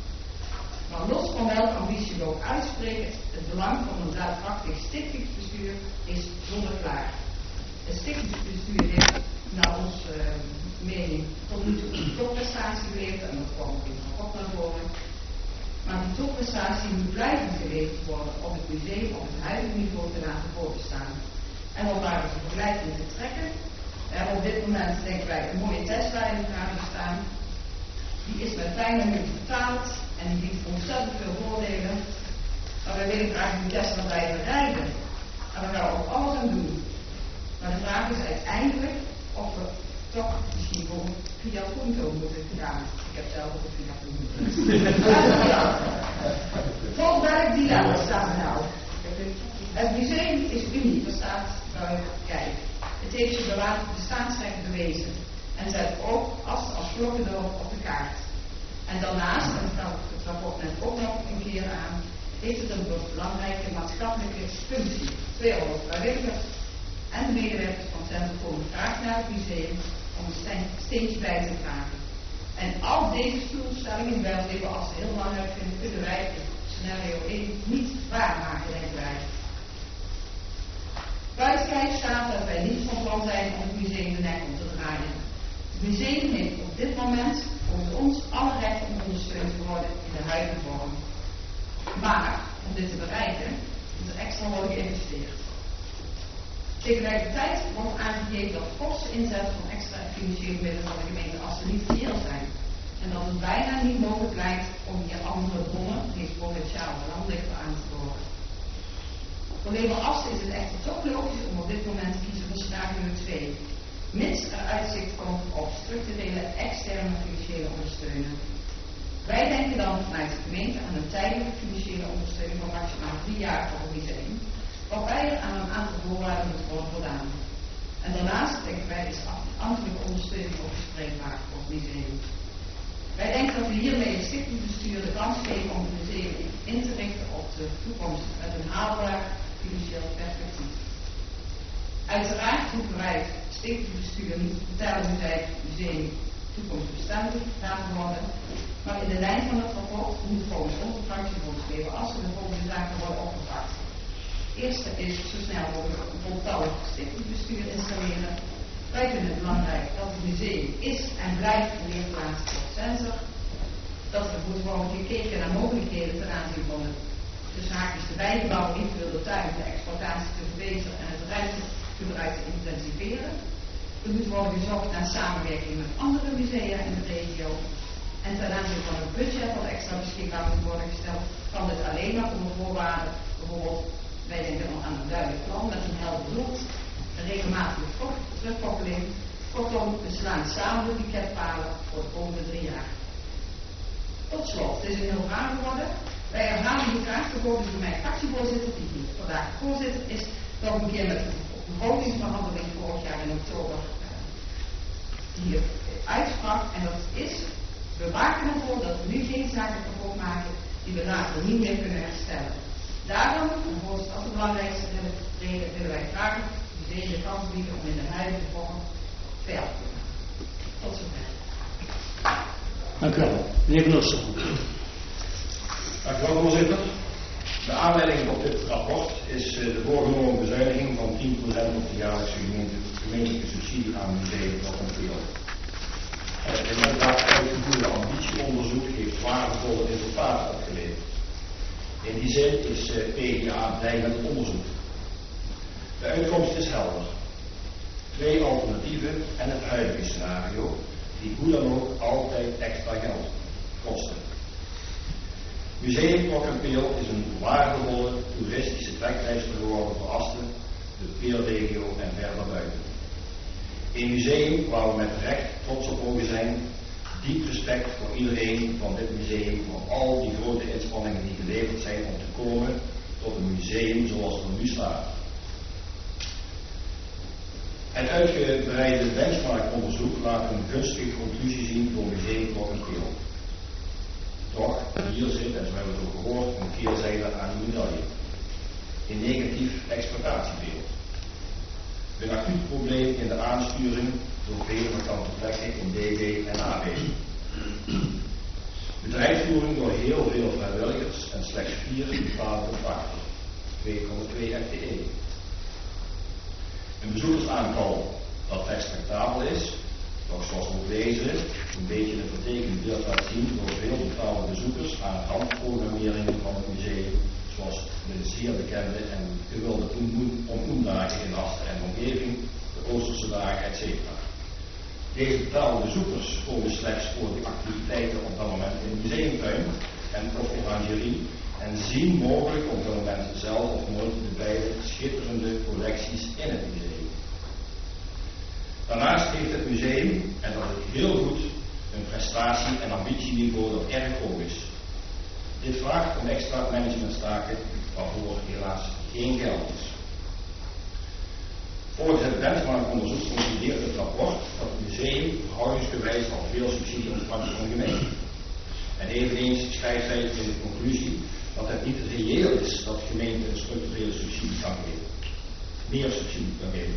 Maar los van welke ambitie we ook uitspreken, het belang van een daadkrachtig stichtingsbestuur is zonder klaar. Het stichtingsbestuur heeft naar onze uh, mening tot nu toe een topprestatie geleverd en dat kwam ook in het rapport naar voren. Maar die topprestatie moet blijven geleverd worden om het museum op het huidige niveau te laten voortbestaan. En om daar een vergelijking te trekken, we hebben op dit moment denken wij een mooie Tesla in elkaar staan. Die is met bijna nu vertaald en die biedt ontzettend veel voordelen. Maar wij willen graag die Tesla blijven rijden. En daar gaan we ook alles aan doen. Maar de vraag is uiteindelijk of we toch misschien voor een Fiat Punto moeten gedaan. Ik heb zelf ook een Fiat Punto. Voor welk dilemma staan we nou? Het museum is uniek, er staat buiten kijken. Het heeft zijn bestaansrecht bewezen en zet ook Asten als Klokkendorp op de kaart. En daarnaast, en dat gaf het rapport net ook nog een keer aan, heeft het een belangrijke maatschappelijke functie. tweehonderd vrijwilligers en de medewerkers van het centrum komen graag naar het museum om een steentje bij te dragen. En al deze doelstellingen, die wij als even Asten heel belangrijk vinden, kunnen wij in scenario één niet waarmaken, denken wij. Buiten kijf staat dat wij niet van plan zijn om het museum de nek om te draaien. Het museum heeft op dit moment volgens ons alle rechten om ondersteund te worden in de huidige vorm. Maar om dit te bereiken moet er extra worden geïnvesteerd. Tegelijkertijd wordt aangegeven dat de forse inzet van extra financiële middelen van de gemeente Asten niet reëel zijn. En dat het bijna niet mogelijk lijkt om hier andere bronnen, die het potentiaal landelijk aan te boren. Voor Label Asten is het echter toch logisch om op dit moment te kiezen voor scenario twee. mits er uitzicht komt op structurele externe financiële ondersteuning. Wij denken dan vanuit de gemeente aan een tijdelijke financiële ondersteuning van maximaal drie jaar voor het museum, waarbij er aan een aantal voorwaarden moet worden voldaan. En daarnaast denken wij is ambtelijke ondersteuning ook bespreekbaar voor het museum. Wij denken dat we hiermee het stichtingsbestuur de kans geven om het museum in te richten op de toekomst met een haalbaar financieel perspectief. Uiteraard hoeven wij het stichtingsbestuur niet te vertellen hoe zij het museum toekomstbestendig laten worden, maar in de lijn van het rapport moet volgens onze fractie voorschrijven als er de volgende zaken worden opgepakt. Het eerste is zo snel mogelijk een voltallig stichtingsbestuur installeren. Wij vinden het belangrijk dat het museum is en blijft een leerplaats voor sensor. Dat er moet worden gekeken naar mogelijkheden ten aanzien van de, de zaakjes de bijgebouw, invulde tuin, de exploitatie te verbeteren en het ruimtegebruik te intensiveren. Er moet worden gezocht naar samenwerking met andere musea in de regio. En ten aanzien van het budget dat extra beschikbaar moet worden gesteld, kan dit alleen maar onder voorwaarden, bijvoorbeeld, wij denken dan aan een duidelijk plan met een helder doel, een regelmatige terugkoppeling. Kortom, we slaan samen de budgetpalen voor de komende drie jaar. Tot slot, het is een heel raar geworden. Wij herhalen die vraag geworden door mijn fractievoorzitter, die niet vandaag voorzitter is, dat een keer met de begrotingsverhandeling vorig jaar in oktober uh, hier uitsprak. En dat is, we waken ervoor dat we nu geen zaken kapot maken die we later niet meer kunnen herstellen. Daarom, en volgens als de belangrijkste reden, willen wij graag museum de kans bieden om in de huidige vorm verder te gaan. Tot zover. Dank u wel. Meneer Blussen. Dank u wel, voorzitter. De aanleiding op dit rapport is de voorgenomen bezuiniging van tien procent op de jaarlijkse gemeente, gemeentelijke subsidie aan museum Klok en Peel. Het inderdaad uitgevoerde ambitieonderzoek heeft waardevolle resultaten opgeleverd. In die zin is P G A blij met het onderzoek. De uitkomst is helder. Twee alternatieven en het huidige scenario, die hoe dan ook altijd extra geld kosten. Museum Klok en Peel is een waardevolle toeristische trekpleister geworden voor Asten, de Peelregio en verder buiten. Een museum waar we met recht trots op mogen zijn, diep respect voor iedereen van dit museum, voor al die grote inspanningen die geleverd zijn om te komen tot een museum zoals het er nu staat. Het uitgebreide benchmarkonderzoek laat een gunstige conclusie zien voor Museum Klok en Peel. Toch, hier zit, en zo hebben we het ook gehoord, een keerzijde aan de medaille. Een negatief exploitatiebeeld. Een acuut probleem in de aansturing door vele vakante plekken in D B en A B. Bedrijfsvoering door heel veel vrijwilligers en slechts vier bepaalde contracten. twee komma twee F T E. Een bezoekersaantal dat respectabel is, doch zoals we ook lezen, een beetje een vertekend beeld laat zien door veel betaalde bezoekers aan randprogrammeringen van het museum, zoals de zeer bekende en gewilde Ommoendagen in Asten en omgeving, de Oosterse dagen, et cetera. Deze betaalde bezoekers komen slechts voor de activiteiten op dat moment in de museumtuin en of orangerie en zien mogelijk op dat moment zelf of nooit de beide schitterende collecties in het museum. Daarnaast heeft het museum, en dat is heel goed, een prestatie- en ambitieniveau dat erg hoog is. Dit vraagt om extra managementstaken waarvoor helaas geen geld is. Volgens het benchmarkonderzoek concludeert het rapport dat het museum verhoudingsgewijs al veel subsidie ontvangt van de gemeente. En eveneens schrijft zij in de conclusie dat het niet reëel is dat de gemeente een structurele subsidie kan geven. Meer subsidie kan geven.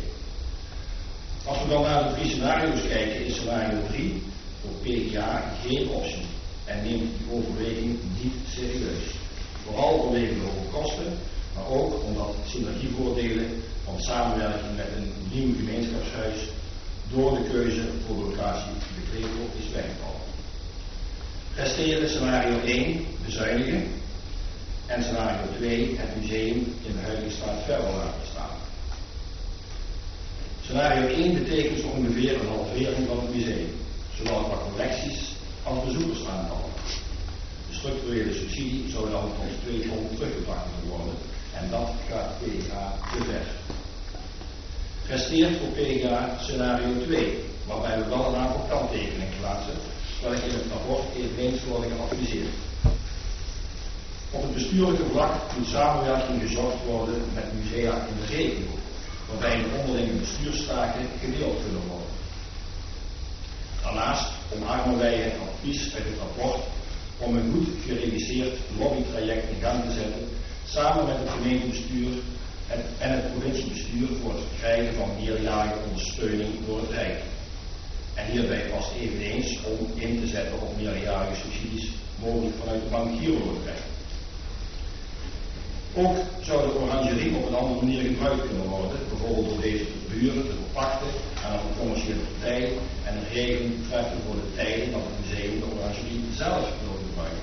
Als we dan naar de drie scenario's kijken, is scenario drie voor P G A geen optie en neemt die overweging niet serieus. Vooral vanwege de hoge kosten, maar ook omdat synergievoordelen van samenwerking met een nieuw gemeenschapshuis door de keuze voor de locatie de Krevel is weggevallen. Resteren scenario één bezuinigen en scenario twee het museum in de huidige staat verder laten staan. Scenario één betekent zo ongeveer een halvering van het museum, zowel qua collecties als bezoekersaantallen. De structurele subsidie zou dan tot twee ton teruggebracht moeten worden en dat gaat P G A te ver. resteert voor P G A scenario twee, waarbij we wel een aantal kanttekeningen plaatsen, welke in het rapport eveneens worden geadviseerd. Op het bestuurlijke vlak moet samenwerking gezocht worden met musea in de regio, waarbij de onderlinge bestuurstaken gedeeld kunnen worden. Daarnaast omarmen wij het advies uit het rapport om een goed gerealiseerd lobbytraject in gang te zetten, samen met het gemeentebestuur en het provinciebestuur voor het krijgen van meerjarige ondersteuning door het Rijk. En hierbij past eveneens om in te zetten op meerjarige subsidies mogelijk vanuit de Bank Giro-loterij. Ook zou de orangerie op een andere manier gebruikt kunnen worden, bijvoorbeeld door deze te buren, te verpachten aan een commerciële partij en een regeling treffen voor de tijden dat het museum de orangerie zelf wil gebruiken.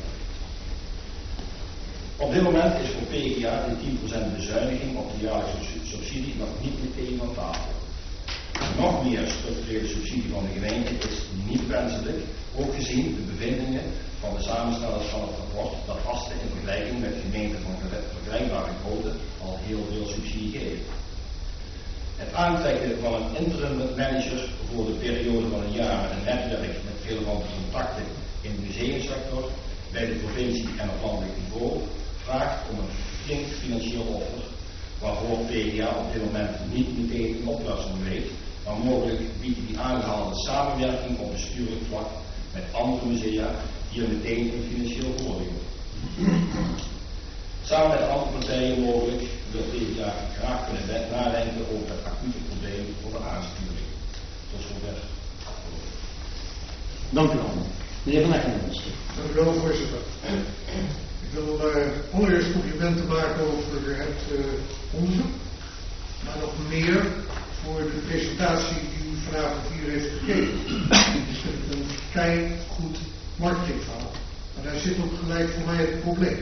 Op dit moment is voor P G A de tien procent bezuiniging op de jaarlijkse subsidie nog niet meteen van tafel. Nog meer structurele subsidie van de gemeente is niet wenselijk, ook gezien de bevindingen van de samenstellers van het rapport dat Asten in vergelijking met gemeenten van vergelijkbare grootte al heel veel subsidie geeft. Het aantrekken van een interim manager voor de periode van een jaar met een netwerk met relevante contacten in de museumsector bij de provincie en op landelijk niveau vraagt om een flink financieel offer, waarvoor P G A op dit moment niet meteen een oplossing weet, maar mogelijk biedt die aangehaalde samenwerking op bestuurlijk vlak met andere musea hier meteen een financieel voordeel. Samen met andere partijen mogelijk wil P G A graag kunnen nadenken over het acute probleem voor de aansturing. Tot zover. Dank u wel. Meneer Van Egmond. Dank u wel, voorzitter. Ik wil uh, allereerst complimenten maken over het uh, onderzoek, maar nog meer voor de presentatie die u vanavond hier heeft gegeven. Het is een kei goed marketingverhaal, maar daar zit ook gelijk voor mij het probleem.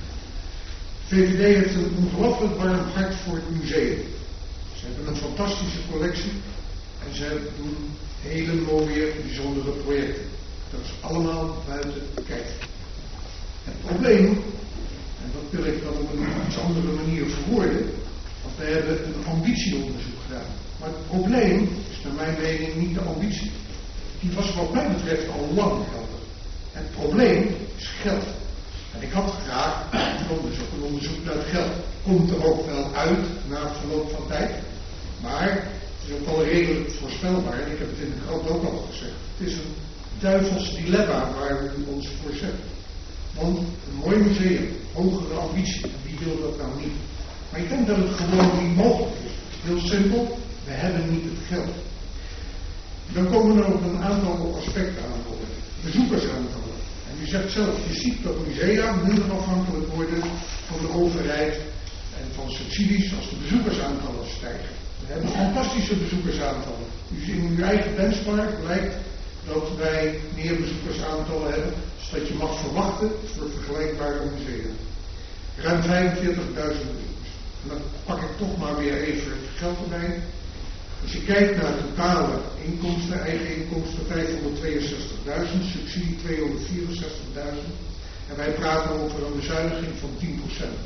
V V D heeft een ongelooflijk warm hart voor het museum. Ze hebben een fantastische collectie en ze doen hele mooie, bijzondere projecten. Dat is allemaal buiten kijf. Het probleem, en dat wil ik dan op een iets andere manier verwoorden, want we hebben een ambitieonderzoek gedaan. Maar het probleem is naar mijn mening niet de ambitie. Die was wat mij betreft al lang helder. Het probleem is geld. En ik had graag een onderzoek, een onderzoek naar het geld. Komt er ook wel uit na het verloop van tijd. Maar het is ook wel redelijk voorspelbaar. En ik heb het in de krant ook al gezegd. Het is een duivels dilemma waar we ons voor zetten. Want een mooi museum, hogere ambitie, wie wil dat nou niet? Maar ik denk dat het gewoon niet mogelijk is. Heel simpel, we hebben niet het geld. Dan komen er ook een aantal aspecten aan worden. Bezoekersaantallen. En u zegt zelf, je ziet dat musea minder afhankelijk worden van de overheid en van subsidies als de bezoekersaantallen stijgen. We hebben fantastische bezoekersaantallen. Dus in uw eigen benchmark blijkt dat wij meer bezoekersaantallen hebben dan dat je mag verwachten voor vergelijkbare musea. Ruim vijfenveertigduizend bezoekers. En dan pak ik toch maar weer even het geld erbij. Als je kijkt naar totale inkomsten, eigen inkomsten vijfhonderdtweeënzestigduizend, subsidie tweehonderdvierenzestigduizend. En wij praten over een bezuiniging van tien procent.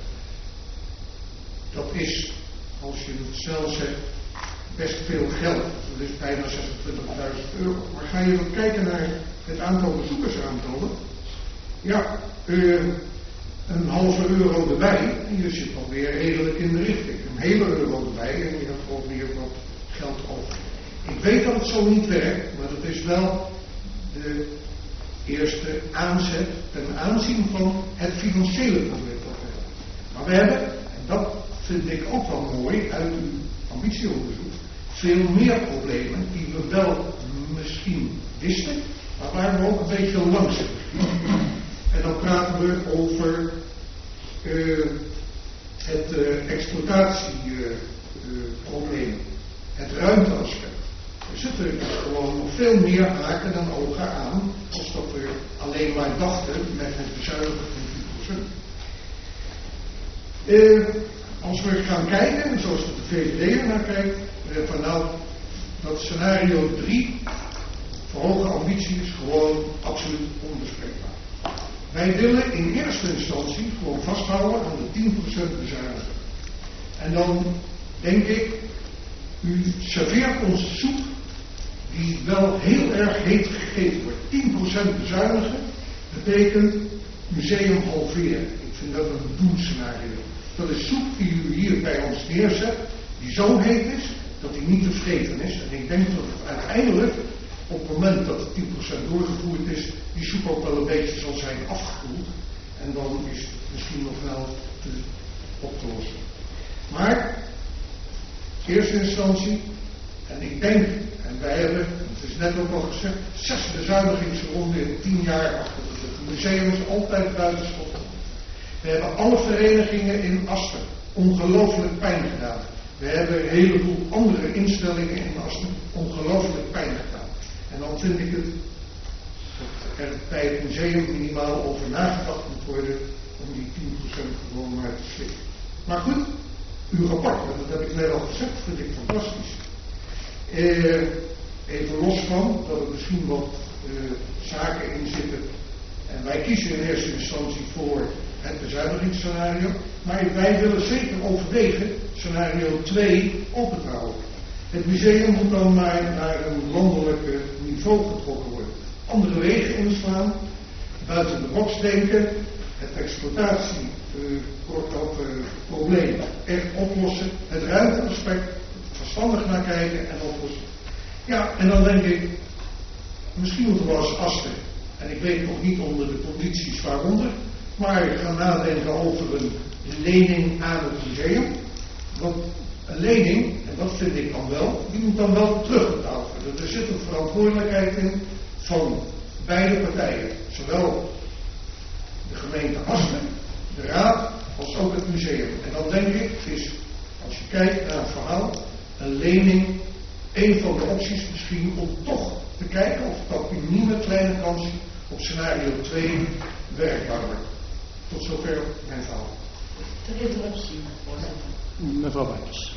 Dat is, als je het snel zegt, best veel geld. Dat is bijna zesentwintigduizend euro. Maar ga je dan kijken naar het aantal bezoekersaantallen, ja, uh, een halve euro erbij en je zit alweer redelijk in de richting. Een hele euro erbij en je hebt alweer wat geld over. Ik weet dat het zo niet werkt, maar dat is wel de eerste aanzet ten aanzien van het financiële probleem dat we hebben. Maar we hebben, en dat vind ik ook wel mooi uit uw ambitieonderzoek, veel meer problemen die we wel misschien wisten, maar waar we ook een beetje langs zijn. En dan praten we over uh, het uh, exploitatieprobleem, uh, het ruimteaspect. Er zitten dus gewoon nog veel meer haken dan ogen aan, als dat we alleen maar dachten met het bezuinigen van tien procent. Uh, als we gaan kijken, zoals de V V D er naar kijkt, uh, van nou, dat scenario drie, verhogen ambitie is gewoon absoluut onbespreekbaar. Wij willen in eerste instantie gewoon vasthouden aan de tien procent bezuiniging. En dan denk ik, U serveert ons soep die wel heel erg heet gegeten wordt. tien procent bezuinigen betekent museum halveren. Ik vind dat een doelscenario. Dat is soep die u hier bij ons neerzet, die zo heet is, dat die niet te vreten is. En ik denk dat het uiteindelijk, op het moment dat de tien procent doorgevoerd is, die soep ook wel een beetje zal zijn afgekoeld. En dan is het misschien nog wel te op te lossen. Maar, in eerste instantie, en ik denk, en wij hebben, het is net ook al gezegd, zes bezuinigingsronden in tien jaar achter de rug. Het museum is altijd buitenschot. We hebben alle verenigingen in Asten ongelooflijk pijn gedaan. We hebben een heleboel andere instellingen in Asten ongelooflijk pijn gedaan. En dan vind ik het dat er bij het museum minimaal over nagedacht moet worden om die tien procent gewoon maar te slikken. Maar goed, uw rapport, dat heb ik net al gezegd, vind ik fantastisch. Eh, even los van dat er misschien wat uh, zaken in zitten. En wij kiezen in eerste instantie voor het bezuinigingsscenario. Maar wij willen zeker overwegen scenario twee open te houden. Het museum moet dan maar naar een landelijk niveau getrokken worden. Andere wegen inslaan, buiten de box denken, het exploitatie, uh, kort uh, probleem echt oplossen, het ruimteaspect, verstandig naar kijken en oplossen. Ja, en dan denk ik, misschien moeten we als Asten, en ik weet nog niet onder de condities waaronder, maar gaan nadenken over een lening aan het museum. Want een lening, en dat vind ik dan wel, die moet dan wel terugbetaald worden. Er zit een verantwoordelijkheid in van beide partijen. Zowel de gemeente Asten, de raad, als ook het museum. En dan denk ik, is, als je kijkt naar het verhaal, een lening een van de opties misschien om toch te kijken of dat niet met kleine kans op scenario twee werkbaar wordt. Tot zover mijn verhaal. Er is een optie, voorzitter. Mevrouw Wijkers.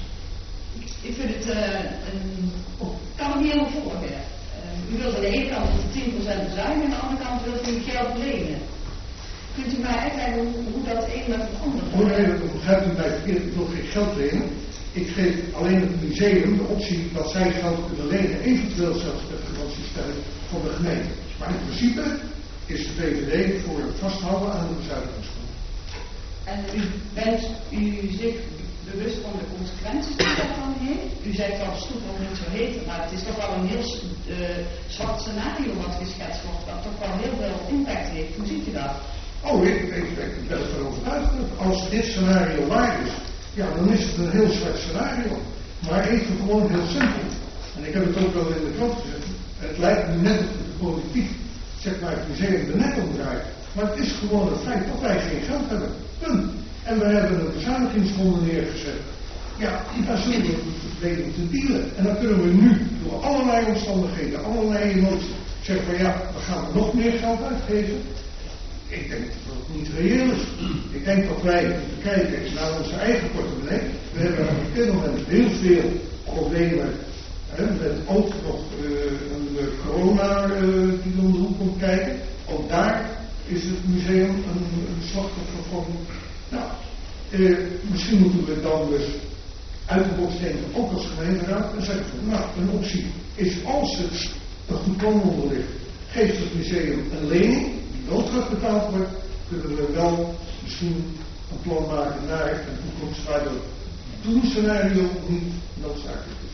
Ik vind het, uh, een, ik kan het niet helemaal volgen. Uh, u wilt aan de ene kant tien procent bezuinigen en aan de andere kant wilt u geld lenen. Kunt u mij uitleggen hoe, hoe dat een met het ander gaat? Oh nee, dat begrijpt u mij verkeerd. Ik wil geen geld lenen. Ik geef alleen het museum de optie dat zij geld kunnen lenen, eventueel zelfs de garantiestelling van de gemeente. Maar in principe is de V V D voor het vasthouden aan de bezuinigingsgroep. En u bent u zich bewust van de consequenties die dat dan heeft? U zegt dat het stoep nog niet zo heet, maar het is toch wel een heel uh, zwart scenario wat geschetst wordt, dat toch wel heel veel impact heeft. Hoe ziet u dat? Oh, ik, ik, ik ben ervan overtuigd dat als dit scenario waar is, ja, dan is het een heel zwart scenario. Maar even gewoon heel simpel. En ik heb het ook wel in de krant gezet. Het lijkt me net of de politiek, zeg maar, het museum er net omdraait. Maar het is gewoon het feit dat wij geen geld hebben. Punt. En we hebben een bezuinigingsronde neergezet. Ja, daar zullen we mee moeten dealen. En dan kunnen we nu, door allerlei omstandigheden, allerlei emoties, zeggen van ja, we gaan nog meer geld uitgeven. Ik denk dat het niet reëel is. Ik denk dat wij moeten kijken naar onze eigen portemonnee. We hebben op dit moment heel veel problemen. Hè, met ook nog uh, een uh, corona uh, die om de hoek komt kijken. Ook daar is het museum een, een slachtoffer van. Nou, uh, misschien moeten we dan dus uit de box denken, ook als gemeenteraad, en zeggen van, nou, een optie is als het een goed plan onder ligt, geeft het museum een lening, die wel terugbetaald wordt, kunnen we wel misschien een plan maken naar een toekomst waar dat doelscenario niet noodzakelijk is.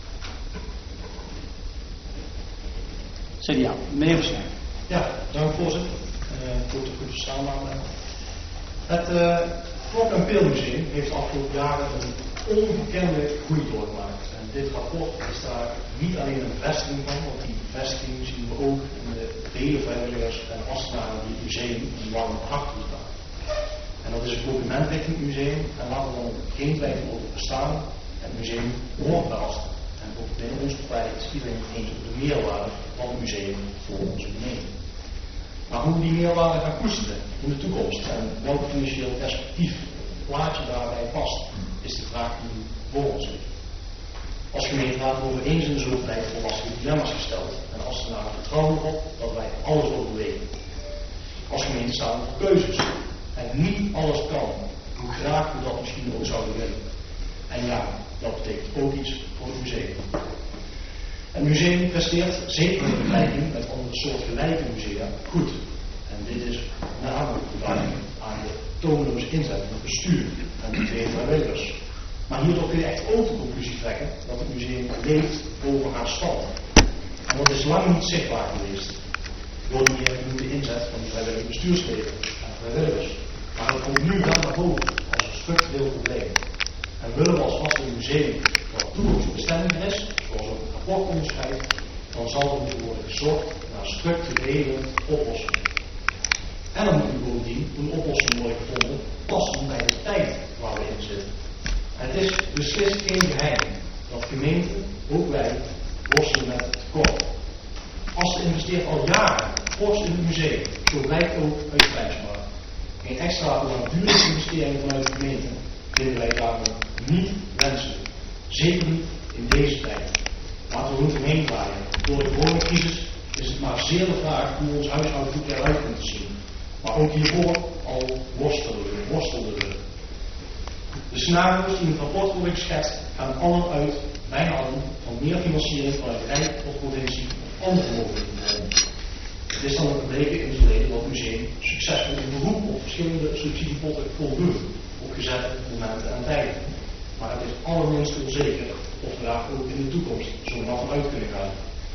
C D A, meneer Verschijn. Ja, dank voorzitter. Uh, goed te goed verstaan. Het uh, Klok- en Peelmuseum heeft de afgelopen jaren een ongekende groei doorgemaakt. En dit rapport is daar niet alleen een bevestiging van, want die bevestiging zien we ook in de vele vrijwilligers en Astenaren die het museum een warme hart toedragen. En dat is een compliment richting het museum en laten we dan geen twijfel over bestaan. Het museum hoort bij Asten. En ook binnen onze partij is iedereen eens op de meerwaarde van het museum voor onze gemeente. Maar hoe we die meerwaarde gaan koesteren in de toekomst en welk financieel perspectief het plaatje daarbij past, is de vraag die voor ons ligt. Als gemeenteraad worden we eens in de zoveel tijd voor lastige dilemma's gesteld en als er naar vertrouwen op dat wij alles overwegen. Als gemeente staan we voor keuzes en niet alles kan, hoe graag we dat misschien ook zouden willen. En ja, Dat betekent ook iets voor het museum. Het museum presteert zeker in vergelijking met andere soortgelijke musea goed. En dit is namelijk te danken aan de tomeloze inzet van het bestuur en de twee vrijwilligers. Maar hierdoor kun je echt ook de conclusie trekken dat het museum leeft boven haar stand. En dat is lang niet zichtbaar geweest door die genoemde inzet van de vrijwillige bestuursleden en vrijwilligers. Maar dat komt nu wel naar boven als een structureel probleem. En willen we als vast een museum dat toekomstbestendig is, zoals ook het rapport onderscheidt, dan zal er moeten worden gezocht naar structurele oplossingen. En dan moet u bovendien een oplossing worden gevonden passend bij de tijd waar we in zitten. Het is beslist geen geheim dat gemeenten, ook wij, worstelen met het tekort. Als ze investeert al jaren fors in het museum, zo blijkt ook uit de benchmark. Geen extra langdurige investeringen vanuit de gemeente vinden wij daarom niet wenselijk. Zeker niet in deze tijd. Laten we er niet omheen draaien. Door de coronacrisis is het maar zeer de vraag hoe ons huishouden eruit komt te zien. Maar ook hiervoor al worstelden we, worstelden we. De scenario's die in het rapport worden geschetst gaan allen uit, bijna allen, van meer financiering vanuit Rijk of provincie of andere mogelijke bronnen. Het is dan ook gebleken in het verleden dat het museum succesvol in beroep op verschillende subsidiepotten voldoet op gezette momenten en tijden. Maar het is allerminst onzeker of we daar ook in de toekomst zo maar vanuit kunnen gaan.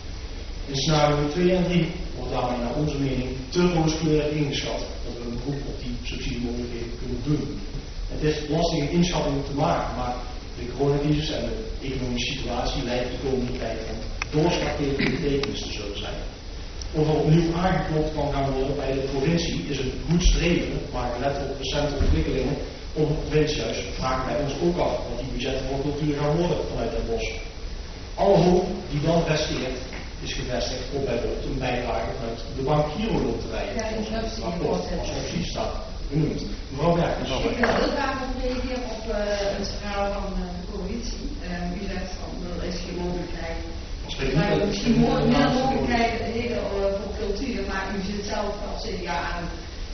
In scenario twee en drie wordt daarmee naar onze mening te rooskleurig ingeschat dat we een beroep op die subsidiemogelijkheden kunnen doen. Het is lastig een inschatting te maken, maar de coronacrisis en de economische situatie lijkt de komende tijd van doorslaggevende betekenis te zullen zijn. Of er opnieuw aangeklopt kan gaan worden bij de provincie is een goed streven, maar gelet op recente ontwikkelingen op het provinciehuis vragen wij ons ook af wat die budgetten voor cultuur gaan worden vanuit Den Bosch. Alle hoop die dan resteert is gevestigd op bijvoorbeeld een bijdrage vanuit de Bank Giro Loterij, zoals in het rapport als optie staat genoemd. Mevrouw Berkens. Ik wil heel graag op reageren op uh, het verhaal van uh, de coalitie. Uh, u zegt van er is geen mogelijkheid. Maar er misschien meer mogelijkheden uh, voor cultuur, maar u zit zelf als C D A aan,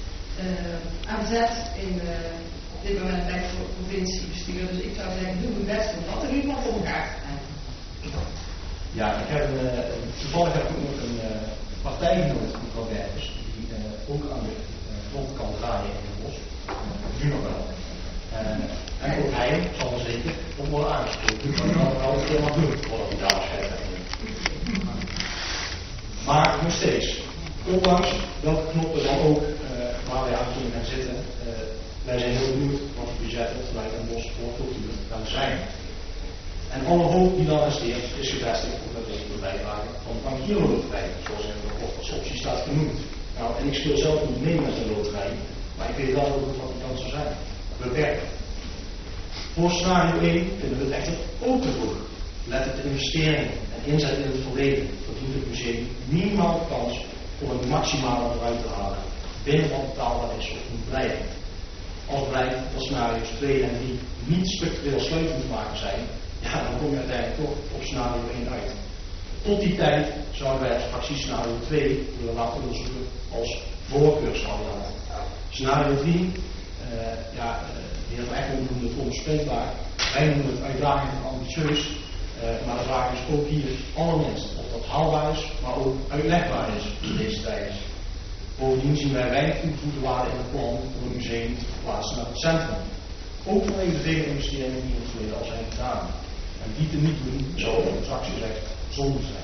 uh, aan zet in uh, op dit moment bij het provinciebestuur. Dus ik zou zeggen, doe uw best om dat in ieder geval voor elkaar te krijgen. Ja, ik heb een, uh, toevallig heb ik ook nog een uh, partijgenoot, mevrouw Berkens, die uh, ook aan de grond kan draaien in het bos. Nu nog wel. Uh, en ook hij zal er zeker op worden aangesproken. Maar dan kan het helemaal doen voordat hij daar waarschijnlijk heeft. Maar nog steeds, ondanks welke knoppen dan ook uh, waar wij aan kunnen gaan zitten, uh, wij zijn heel benieuwd wat het budget vanuit Den Bosch voor cultuur kan zijn. En alle hoop die dan resteert is gevestigd op de bijdrage van de Bank Giro Loterij, zoals in de rapport als optie staat genoemd. Nou, en ik speel zelf niet mee met een loterij, maar ik weet wel heel goed wat de kansen zijn. Beperkt. Voor scenario één vinden we het echter ook te vroeg. Let op de investeringen en inzet in het verleden verdient het museum minimaal de kans om het maximale eruit te halen, binnen wat betaalbaar is of moet blijven. Als blijkt dat scenario's twee en drie niet structureel sluitend te maken zijn, ja, dan kom je uiteindelijk toch op scenario één uit. Tot die tijd zouden wij als fractie scenario twee willen laten onderzoeken als voorkeursvariant. Scenario drie, uh, ja, de heer Van Egmond noemde het onbespreekbaar. Wij noemen het uitdagend en ambitieus. Uh, maar de vraag is ook hier allerminst of dat haalbaar is, maar ook uitlegbaar is in deze tijd. Bovendien zien wij weinig toegevoegde waarde in het plan om het museum te verplaatsen naar het centrum. Ook vanwege de vele investeringen die in het verleden al zijn gedaan. En die te niet doen zou, zoals straks gezegd, zonde zijn.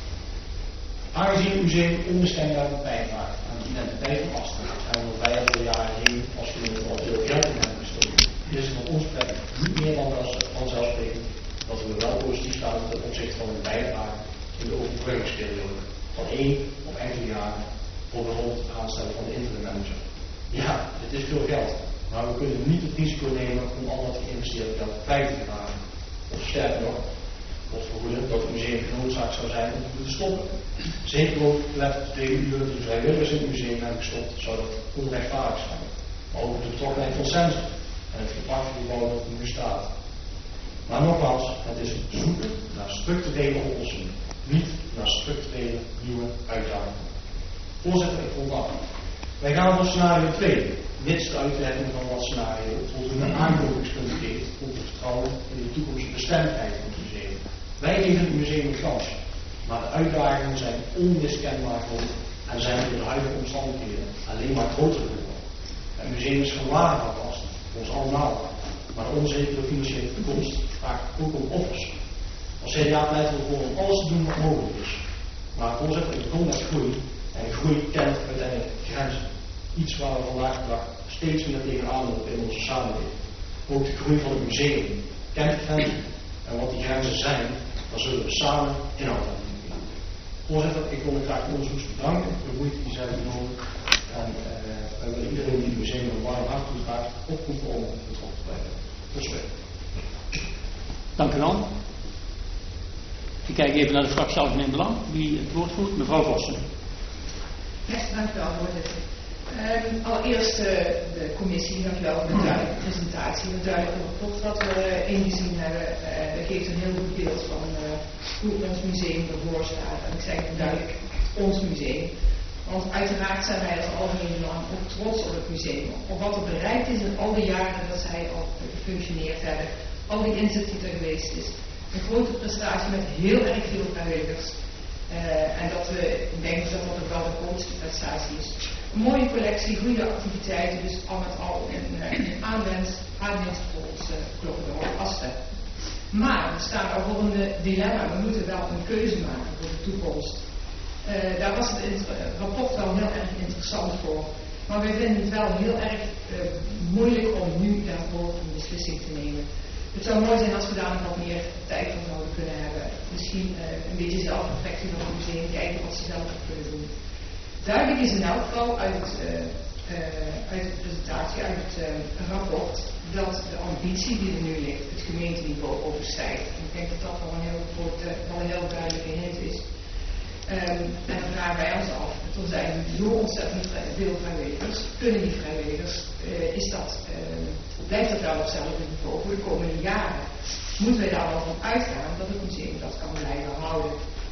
Aangezien het museum onmiskenbaar bijdraagt aan de identiteit van Asten en we wij al de jaren heen als gemeente al veel geld in hebben gestoken, is het van ons plek niet meer dan vanzelfsprekend dat we wel positief staan ten opzichte van een bijdrage in de overbrengingsperiode van één of enkele jaren voor bijvoorbeeld het aanstellen van de interim manager. Ja, het is veel geld, maar we kunnen niet het risico nemen om al dat geïnvesteerde geld kwijt te dragen. Of sterker nog, of vergoeden dat het museum genoodzaakt zou zijn om te moeten stoppen. Zeker ook let op de twee uren die vrijwilligers in het museum hebben gestopt, zou dat onrechtvaardig zijn. Maar ook de betrokkenheid van Sense en het gebrachte gebouw dat er nu staat. Maar nogmaals, het is zoeken naar structurele oplossingen, niet naar structurele nieuwe uitdagingen. Voorzitter, ik vond af. Wij gaan voor scenario twee, mits de uitwerking van dat scenario voldoende aanknopingspunten geeft op het vertrouwen in de toekomstige bestemmigheid van het museum. Wij geven het museum een kans, maar de uitdagingen zijn onmiskenbaar groot en zijn door de huidige omstandigheden alleen maar groter geworden. Het museum is van waarde vast, voor ons allemaal, maar de onzekere financiële toekomst vraagt ook om offers. Als C D A pleiten we voor om alles te doen wat mogelijk is. Maar voorzitter, ik begon met groei en groei kent uiteindelijk grenzen. Iets waar we vandaag de dag steeds meer tegenaan lopen in onze samenleving. Ook de groei van het museum kent grenzen. En wat die grenzen zijn, daar zullen we samen inhoud aan geven. Voorzitter, ik wil graag de onderzoekers bedanken voor de moeite die zij hebben genomen. En uh, wij willen iedereen die het museum een warm hart toedraagt oproepen om betrokken te blijven. Tot zover. Dank u wel. Ik kijk even naar de fractie Algemeen Belang. Wie het woord voert? Mevrouw Vossen. Ja, dank u wel, voorzitter. Um, allereerst uh, de commissie, dank u wel voor de duidelijke presentatie. Het duidelijke rapport wat we uh, ingezien hebben, uh, dat geeft een heel goed beeld van uh, hoe ons museum ervoor staat. En ik zeg duidelijk ons museum. Want uiteraard zijn wij als Algemeen Belang ook trots op het museum. Op wat er bereikt is in al die jaren dat zij al gefunctioneerd hebben. Al die inzet die er geweest is. Een grote prestatie met heel erg veel vrijwilligers. Uh, en dat we, ik denk dat dat ook wel de grootste prestatie is. Een mooie collectie, goede activiteiten, dus al met al een, een aanwinst, aanwinst voor onze Klokkendoor Asten. Maar we staan al voor een dilemma, we moeten wel een keuze maken voor de toekomst. Uh, daar was het, het rapport wel heel erg interessant voor. Maar wij vinden het wel heel erg uh, moeilijk om nu daarvoor een beslissing te nemen. Het zou mooi zijn als we daar nog wat meer tijd voor zouden kunnen hebben. Misschien uh, een beetje zelfreflectie van het museum, kijken wat ze zelf kunnen doen. Duidelijk is in elk geval uit, het, uh, uh, uit de presentatie, uit het uh, rapport, dat de ambitie die er nu ligt, het gemeenteniveau overstijgt. En ik denk dat dat wel een heel, grote, wel een heel duidelijke hint is. Um, en dan vragen wij ons af, er zijn zo ontzettend veel vrijwilligers, kunnen die vrijwilligers, uh, is dat, uh, blijft dat wel op hetzelfde niveau voor de komende jaren? Moeten wij daar wel van uitgaan dat het museum dat kan blijven houden?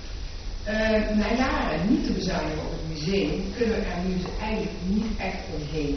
Uh, na jaren niet te bezuinigen op het museum, kunnen we er nu dus eigenlijk niet echt omheen.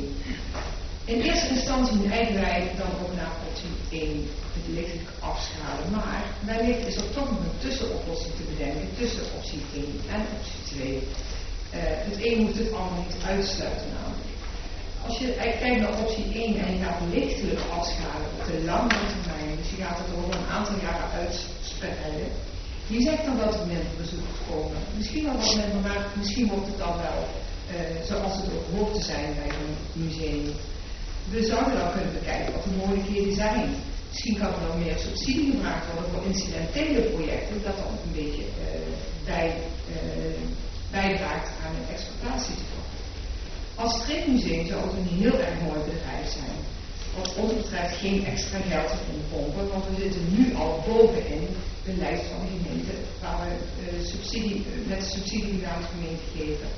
In eerste instantie neigen wij dan ook naar optie één, het lichtelijk afschalen, maar wellicht is er toch nog een tussenoplossing te bedenken tussen optie één en optie twee. Uh, het een moet het ander niet uitsluiten namelijk. Als je eigenlijk kijkt naar optie één en je gaat lichtelijk afschalen op de lange termijn, dus je gaat het over een aantal jaren uitspreiden, wie zegt dan dat er minder bezoekers komen? Misschien wel wat minder, maar misschien wordt het dan wel uh, zoals het ook hoort te zijn bij een museum. We zouden dan kunnen bekijken wat de mogelijkheden zijn. Misschien kan er dan meer subsidie gebruikt worden voor incidentele projecten, dat dan een beetje uh, bij, uh, bijdraagt aan een exploitatietekort. Als streekmuseum zou het een heel erg mooi bedrijf zijn. Wat ons betreft geen extra geld te inpompen, want we zitten nu al bovenin de lijst van de gemeente waar we uh, subsidie, uh, met subsidie die we aan de gemeente geven.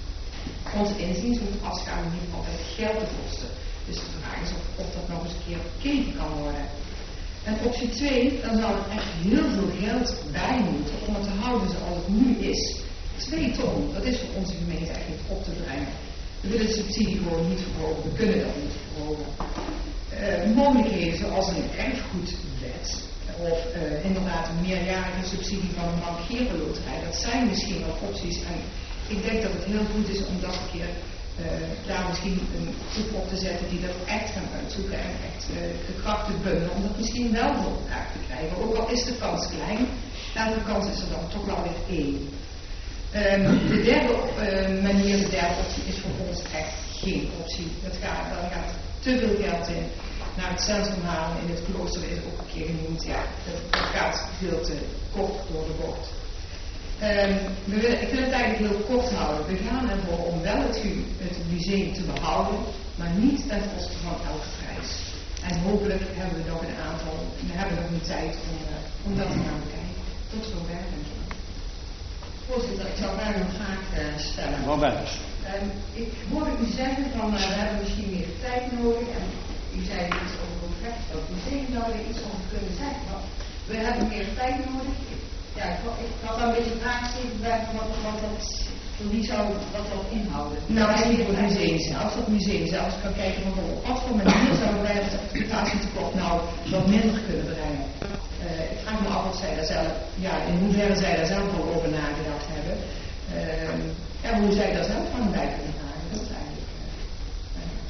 Onze inziens hoeft afschaling niet altijd geld te kosten. Dus de vraag is of, of dat nog eens een keer bekeken kan worden. En optie twee, dan zou er echt heel veel geld bij moeten om het te houden zoals het nu is. Twee ton, dat is voor onze gemeente echt niet op te brengen. We willen de subsidie gewoon niet verhogen, we kunnen dat niet verhogen. Uh, mogelijkheden zoals een erfgoedwet of uh, inderdaad een meerjarige subsidie van een bankierenloterij, dat zijn misschien wel opties. En ik denk dat het heel goed is om dat een keer uh, daar misschien een groep op te zetten die dat echt gaan uitzoeken en echt uh, de krachten bundelen om dat misschien wel voor elkaar te krijgen. Ook al is de kans klein, elke kans is er dan toch wel weer één. Um, de derde uh, manier, de derde optie is voor ons echt geen optie. Dat gaat, daar gaat te veel geld in. Naar het centrum halen in het klooster is ook een keer genoemd. Ja, dat, dat gaat veel te kort door de bocht. Um, we willen, ik wil het eigenlijk heel kort houden. We gaan ervoor om wel het, het museum te behouden, maar niet ten koste van elke prijs. En hopelijk hebben we nog een aantal, we hebben nog een tijd om, uh, om dat te gaan bekijken. Tot zover, denk ik. Voorzitter, ik zou graag een vraag uh, stellen. Mevrouw Bergers. Um, ik hoorde u zeggen van uh, we hebben misschien meer tijd nodig en u zei iets over het recht dat het museum zou er iets over kunnen zeggen. Maar we hebben meer tijd nodig. Ja, ik, ik had daar een beetje vraagtekens bij, want, want dat Voor wie zou dat dan inhouden? Nou, eigenlijk voor het museum zelf. Dat museum zelf kan kijken van op wat voor manier zouden wij het acceptatietekort nou wat minder kunnen brengen. Uh, ik vraag me af of zij daar zelf, ja, in hoeverre zij daar zelf al over nagedacht hebben. Uh, en hoe zij daar zelf van bij kunnen dragen. Dat is eigenlijk. Uh, uh.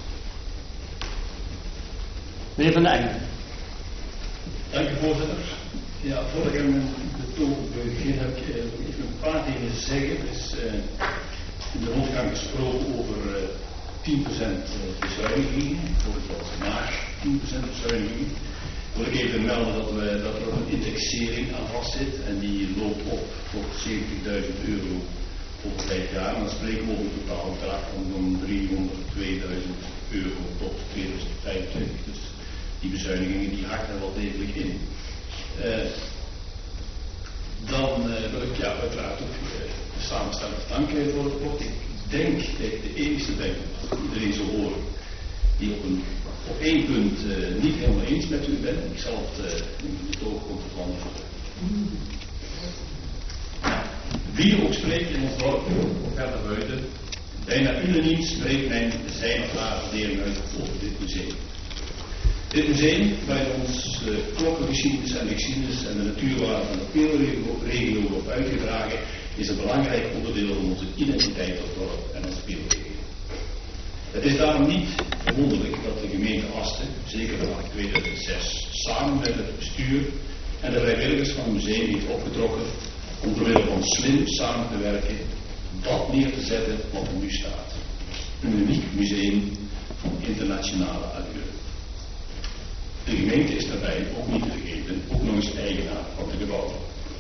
Meneer Van den Einde. Dank u, voorzitter. Ja, voordat ik aan mijn betoog begin, heb ik even een paar dingen te zeggen. Er is uh, in de rondgang gesproken over uh, tien procent bezuinigingen, bijvoorbeeld maar tien procent bezuinigingen. Wil ik even melden dat, we, dat er een indexering aan vastzit en die loopt op voor zeventigduizend euro over vijf jaar. En dan spreken we over een totaal bedrag van driehonderdtweeduizend euro tot tweeduizend vijfentwintig. Dus die bezuinigingen die hakken er wel degelijk in. Uh, dan uh, wil ik ja, uiteraard ook uh, de samenstelling danken voor het rapport. Ik denk dat ik de enige ben, als iedereen zo horen, die op, een, op één punt uh, niet helemaal eens met u ben. Ik zal het uh, in het oog komt het van wie er ook spreekt in ons dorp, of verder buiten, bijna unaniem spreekt men zijn of haar waardering uit over dit museum. Dit museum, waar ons uh, klokkengeschiedenis en de geschiedenis en de natuurwaarde van de peelregio wordt uitgedragen, is een belangrijk onderdeel van onze identiteit als dorp en als peelregio. Het is daarom niet verwonderlijk dat de gemeente Asten, zeker vanaf tweeduizend zes, samen met het bestuur en de vrijwilligers van het museum heeft opgetrokken om door middel van slim samen te werken dat neer te zetten wat er nu staat. Een uniek museum van internationale allure. De gemeente is daarbij ook niet te vergeten, ook nog eens eigenaar van de gebouwen.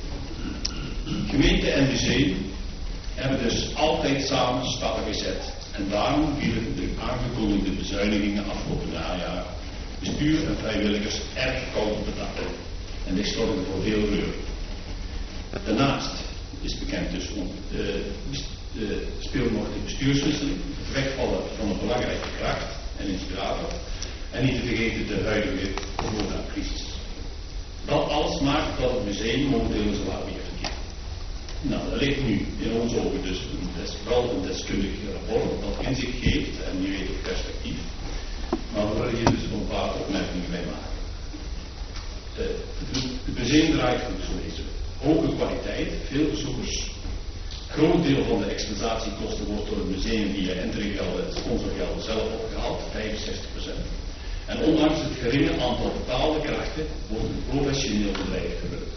Gemeente en museum hebben dus altijd samen stappen gezet en daarom vielen de aangekondigde bezuinigingen afgelopen najaar bestuur en vrijwilligers erg koud op de dak en dit zorgde voor veel reur. Daarnaast is bekend dus om de, de speelt nog de bestuurswisseling, het wegvallen van een belangrijke kracht en inspirator. En niet te vergeten de huidige coronacrisis. Dat alles maakt dat het museum momenteel een zwaar weer verkeert. Nou, er ligt nu in onze ogen dus een des, wel een deskundig rapport dat inzicht geeft en nu weet het perspectief. Maar we willen hier dus een paar opmerkingen bij maken. Uh, het museum draait goed, zo lezen we. Hoge kwaliteit, veel bezoekers. Een groot deel van de exploitatiekosten wordt door het museum via entreegelden en sponsorgelden zelf opgehaald, vijfenzestig procent. En ondanks het geringe aantal betaalde krachten wordt een professioneel bedrijf gebeurd.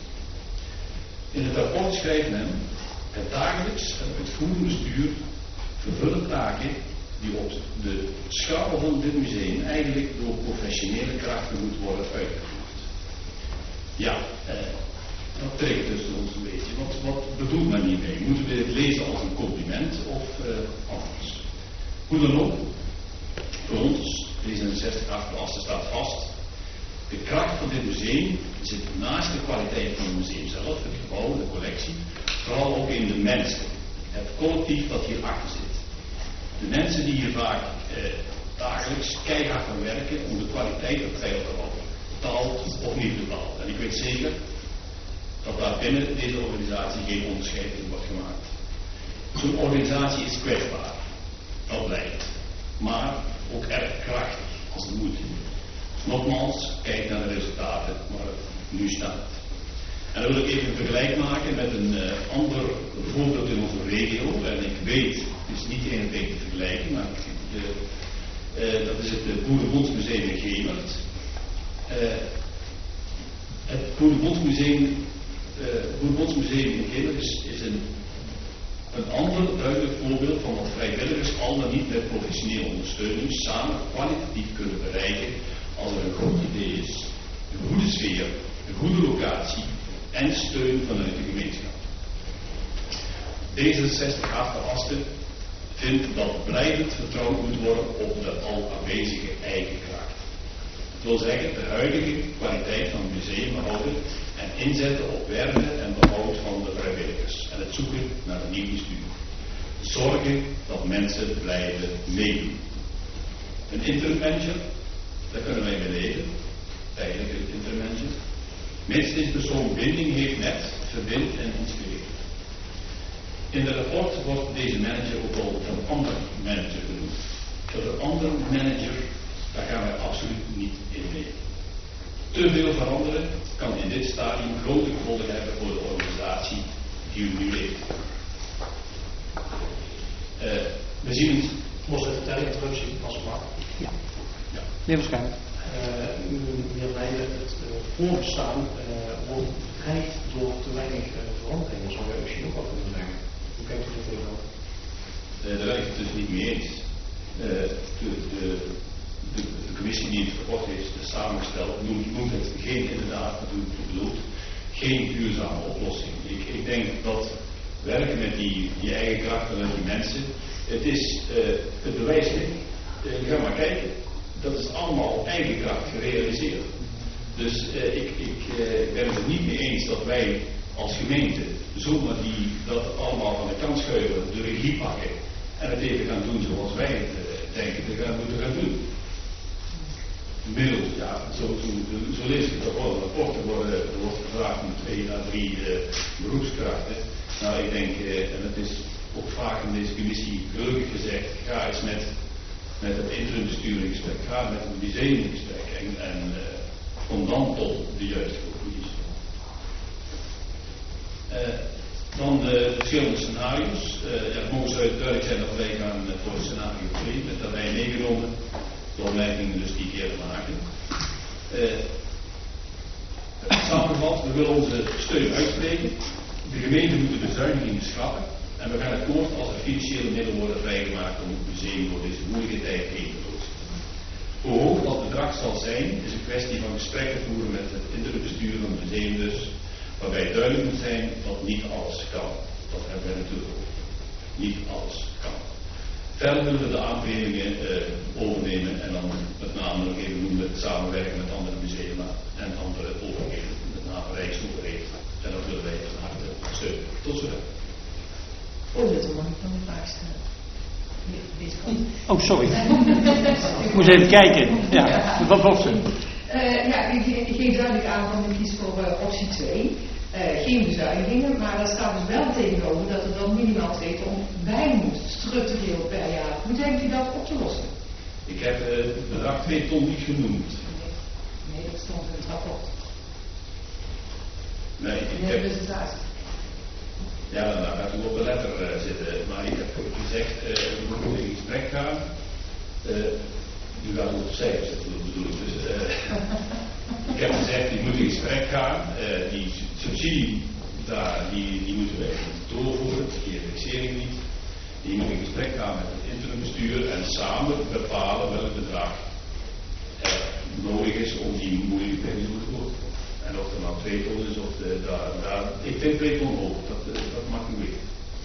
In het rapport schrijft men: het dagelijks en uitvoerend bestuur vervullen taken die op de schaal van dit museum eigenlijk door professionele krachten moeten worden uitgevoerd. Ja, eh, dat trekt dus ons een beetje. Wat, wat bedoelt men hiermee? Moeten we het lezen als een compliment of eh, anders? Hoe dan ook, voor ons D zesenzestig Asten staat vast. De kracht van dit museum zit naast de kwaliteit van het museum zelf, het gebouw, de collectie, vooral ook in de mensen. Het collectief dat hier achter zit. De mensen die hier vaak eh, dagelijks keihard aan werken om de kwaliteit op peil te houden. Betaald of niet betaald. En ik weet zeker dat daar binnen deze organisatie geen onderscheid in wordt gemaakt. Zo'n organisatie is kwetsbaar. Dat blijkt. Maar ook erg krachtig als het moet. Nogmaals, kijk naar de resultaten waar het nu staat. En dan wil ik even een vergelijk maken met een uh, ander voorbeeld in onze regio. En ik weet, het is niet één op één te vergelijken, maar uh, uh, dat is het Boerenbondsmuseum in Gemert. Uh, het Boerenbondsmuseum, uh, Boerenbondsmuseum in Gemert is, is een Een ander duidelijk voorbeeld van wat vrijwilligers al dan niet met professionele ondersteuning samen kwalitatief kunnen bereiken als er een goed idee is, een goede sfeer, een goede locatie en steun vanuit de gemeenschap. D zesenzestig Asten vindt dat blijvend vertrouwd moet worden op de al aanwezige eigen kracht. Dat wil zeggen de huidige kwaliteit van het museum behouden en inzetten op werven en behoud van de vrijwilligers en het zoeken naar een nieuw bestuur. Zorgen dat mensen blijven meedoen. Een interim manager, daar kunnen wij mee leven, tijdelijk een interim manager, mits deze persoon binding heeft met, verbindt en inspireert. In het rapport wordt deze manager ook al een andere manager genoemd. Voor de andere manager, daar gaan wij absoluut niet in mee. Te veel veranderen kan in dit stadium grote gevolgen hebben voor de organisatie die u nu leeft. Uh, we zien het. Voorzitter, ter introductie, als het mag. Ja, ja. Nee, waarschijnlijk. Uh, meneer Leijden, het uh, voorbestaan uh, wordt bedreigd door te weinig uh, veranderingen, zou je misschien ook wel kunnen zeggen. Hoe kijkt u er tegenaan? Uh, daar ben ik het dus niet mee eens. Uh, de, de, de, de commissie die het rapport heeft samengesteld noemt, noemt het geen, inderdaad, natuurlijk bedoeld, geen duurzame oplossing. Ik, ik denk dat werken met die, die eigen krachten en die mensen, het is uh, het bewijs niet. Uh, ga maar kijken. Dat is allemaal eigen kracht gerealiseerd. Dus uh, ik, ik uh, ben het er niet mee eens dat wij als gemeente zomaar die, dat allemaal van de kant schuiven, de regie pakken en het even gaan doen zoals wij het uh, denken te gaan moeten gaan doen. Middels, ja, zo, zo, zo lees ik het toch wel. Rapporten worden, er wordt gevraagd om twee à drie uh, beroepskrachten. Nou, ik denk, uh, en het is ook vaak in deze commissie gelukkig gezegd, ga eens met met het interimbestuur in gesprek, ga met het museum in gesprek en, en uh, kom dan tot de juiste conclusies. Uh, dan de verschillende scenario's. Uh, ja, het mogen zo duidelijk zijn dat wij gaan voor het scenario twee met daarbij meegenomen de opmerkingen dus die keer maken. Uh, samengevat, we willen onze steun uitspreken. De gemeente moet de bezuinigingen schrappen. En we gaan akkoord als er financiële middelen worden vrijgemaakt om het museum door deze moeilijke tijd heen te loodsen. Hoe hoog dat bedrag zal zijn, is een kwestie van gesprekken voeren met het interimbestuur van het museum dus, waarbij duidelijk moet zijn dat niet alles kan. Dat hebben wij natuurlijk ook. Niet alles kan. Verder willen we de aanbevelingen uh, overnemen en dan met name nog even noemen het samenwerken met andere musea en andere overheden, met name Rijksoverheid. En dat willen wij van harte steunen. Tot zover. Voorzitter, mag ik dan een vraag stellen? Deze kant. Oh, sorry. Ik moest even kijken. Ja, wat was het? Uh, ja, ik, ik geef duidelijk aan van ik kies voor uh, optie twee. Uh, geen bezuinigingen, maar daar staat dus wel tegenover dat er dan minimaal twee ton bij moet, structureel per jaar. Hoe denkt u dat op te lossen? Ik heb uh, het bedrag twee ton niet genoemd. Nee, nee dat stond in het rapport. Nee, ik in heb... de presentatie. Ja, dan gaat u op de letter uh, zitten. Maar ik heb gezegd, uh, we moeten in gesprek gaan. Uh, u gaat op cijfers zitten, bedoel ik. Dus, uh, ik heb gezegd, ik moet in gesprek gaan. Uh, die subsidie, daar, die, die moeten wij doorvoeren. Die indexering niet. Die moet in gesprek gaan met het interimbestuur en samen bepalen welk bedrag er nodig is om die moeilijke periode door te voeren. En of er nou twee ton is of de, daar, daar, ik vind twee ton hoog, dat, dat mag u weten.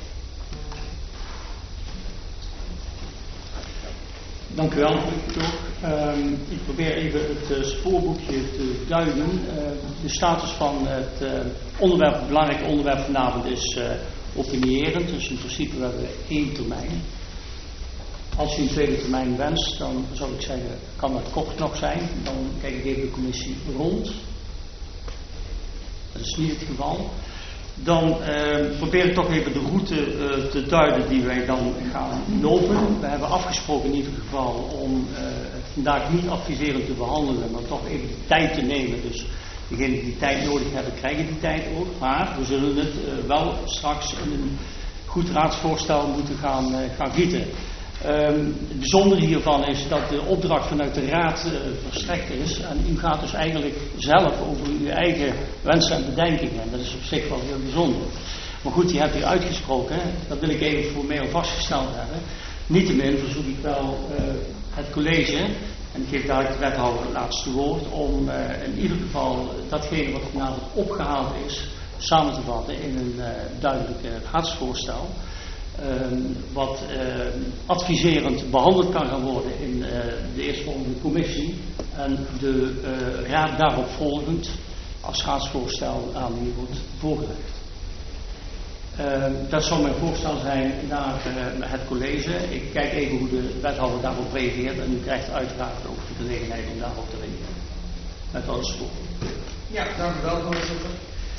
Dank u wel, Victor. Um, ik probeer even het uh, spoorboekje te duiden. Uh, de status van het uh, onderwerp, het belangrijke onderwerp vanavond is uh, opinierend, dus in principe hebben we één termijn. Als u een tweede termijn wenst, dan zou ik zeggen, kan dat kort nog zijn. Dan kijk ik even de commissie rond. Dat is niet het geval. Dan uh, probeer ik toch even de route uh, te duiden die wij dan gaan lopen. We hebben afgesproken in ieder geval om uh, het vandaag niet adviserend te behandelen, maar toch even de tijd te nemen. Dus degenen die die tijd nodig hebben, krijgen die tijd ook. Maar we zullen het uh, wel straks in een goed raadsvoorstel moeten gaan, uh, gaan gieten. Um, het bijzondere hiervan is dat de opdracht vanuit de raad uh, verstrekt is en u gaat dus eigenlijk zelf over uw eigen wensen en bedenkingen en dat is op zich wel heel bijzonder. Maar goed, die hebt u uitgesproken, hè? Dat wil ik even formeel vastgesteld hebben. Niettemin verzoek ik wel uh, het college, en ik geef daar de wethouder het laatste woord, om uh, in ieder geval datgene wat vanavond opgehaald is samen te vatten in een uh, duidelijk uh, raadsvoorstel. Uh, wat uh, adviserend behandeld kan gaan worden in uh, de eerstvolgende commissie en de uh, raad daarop volgend als raadsvoorstel aan u wordt voorgelegd. Uh, dat zou mijn voorstel zijn naar uh, het college. Ik kijk even hoe de wethouder daarop reageert en u krijgt uiteraard ook de gelegenheid om daarop te reageren. Met alles voor. Ja, dank u wel, voorzitter.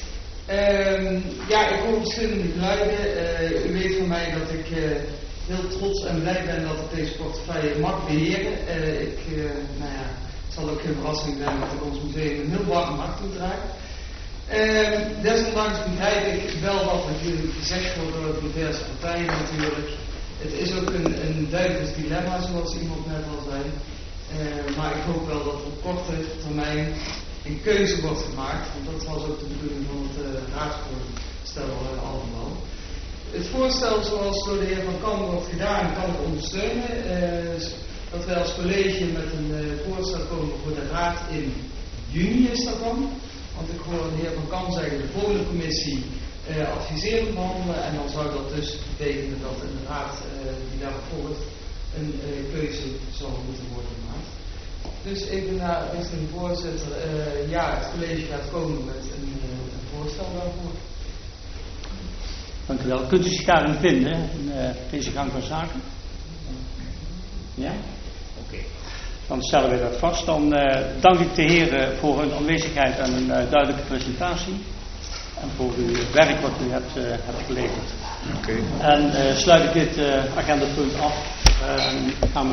Um, ja, ik hoor verschillende geluiden. Uh, u weet van mij dat ik uh, heel trots en blij ben dat ik deze portefeuille mag beheren. Uh, ik, uh, nou ja, het zal ook geen verrassing zijn dat ik ons museum een heel warm hart toedraag. Uh, desondanks begrijp ik wel wat er hier gezegd wordt door diverse partijen natuurlijk. Het is ook een, een duivels dilemma, zoals iemand net al zei. Uh, maar ik hoop wel dat op korte termijn een keuze wordt gemaakt. Want dat was ook de bedoeling van het uh, raadsvoorstel uh, allemaal. Het voorstel zoals door de heer Van Kam wordt gedaan, kan ik ondersteunen. Uh, dat wij als college met een uh, voorstel komen voor de raad in juni is dat dan. Want ik hoor de heer Van Kam zeggen, de volgende commissie uh, adviserend behandelen. En dan zou dat dus betekenen dat in de raad uh, die daarop volgt een uh, keuze zal moeten worden gemaakt. Dus even naar richting de voorzitter. Uh, ja, het college gaat komen met een, uh, een voorstel daarvoor. Dank u wel. Kunt u zich daarin vinden, in uh, deze gang van zaken? Ja? Oké. Okay. Dan stellen we dat vast. Dan uh, dank ik de heren voor hun aanwezigheid en een uh, duidelijke presentatie. En voor uw werk wat u hebt, uh, hebt geleverd. Okay. En uh, sluit ik dit uh, agendapunt af. Uh, gaan we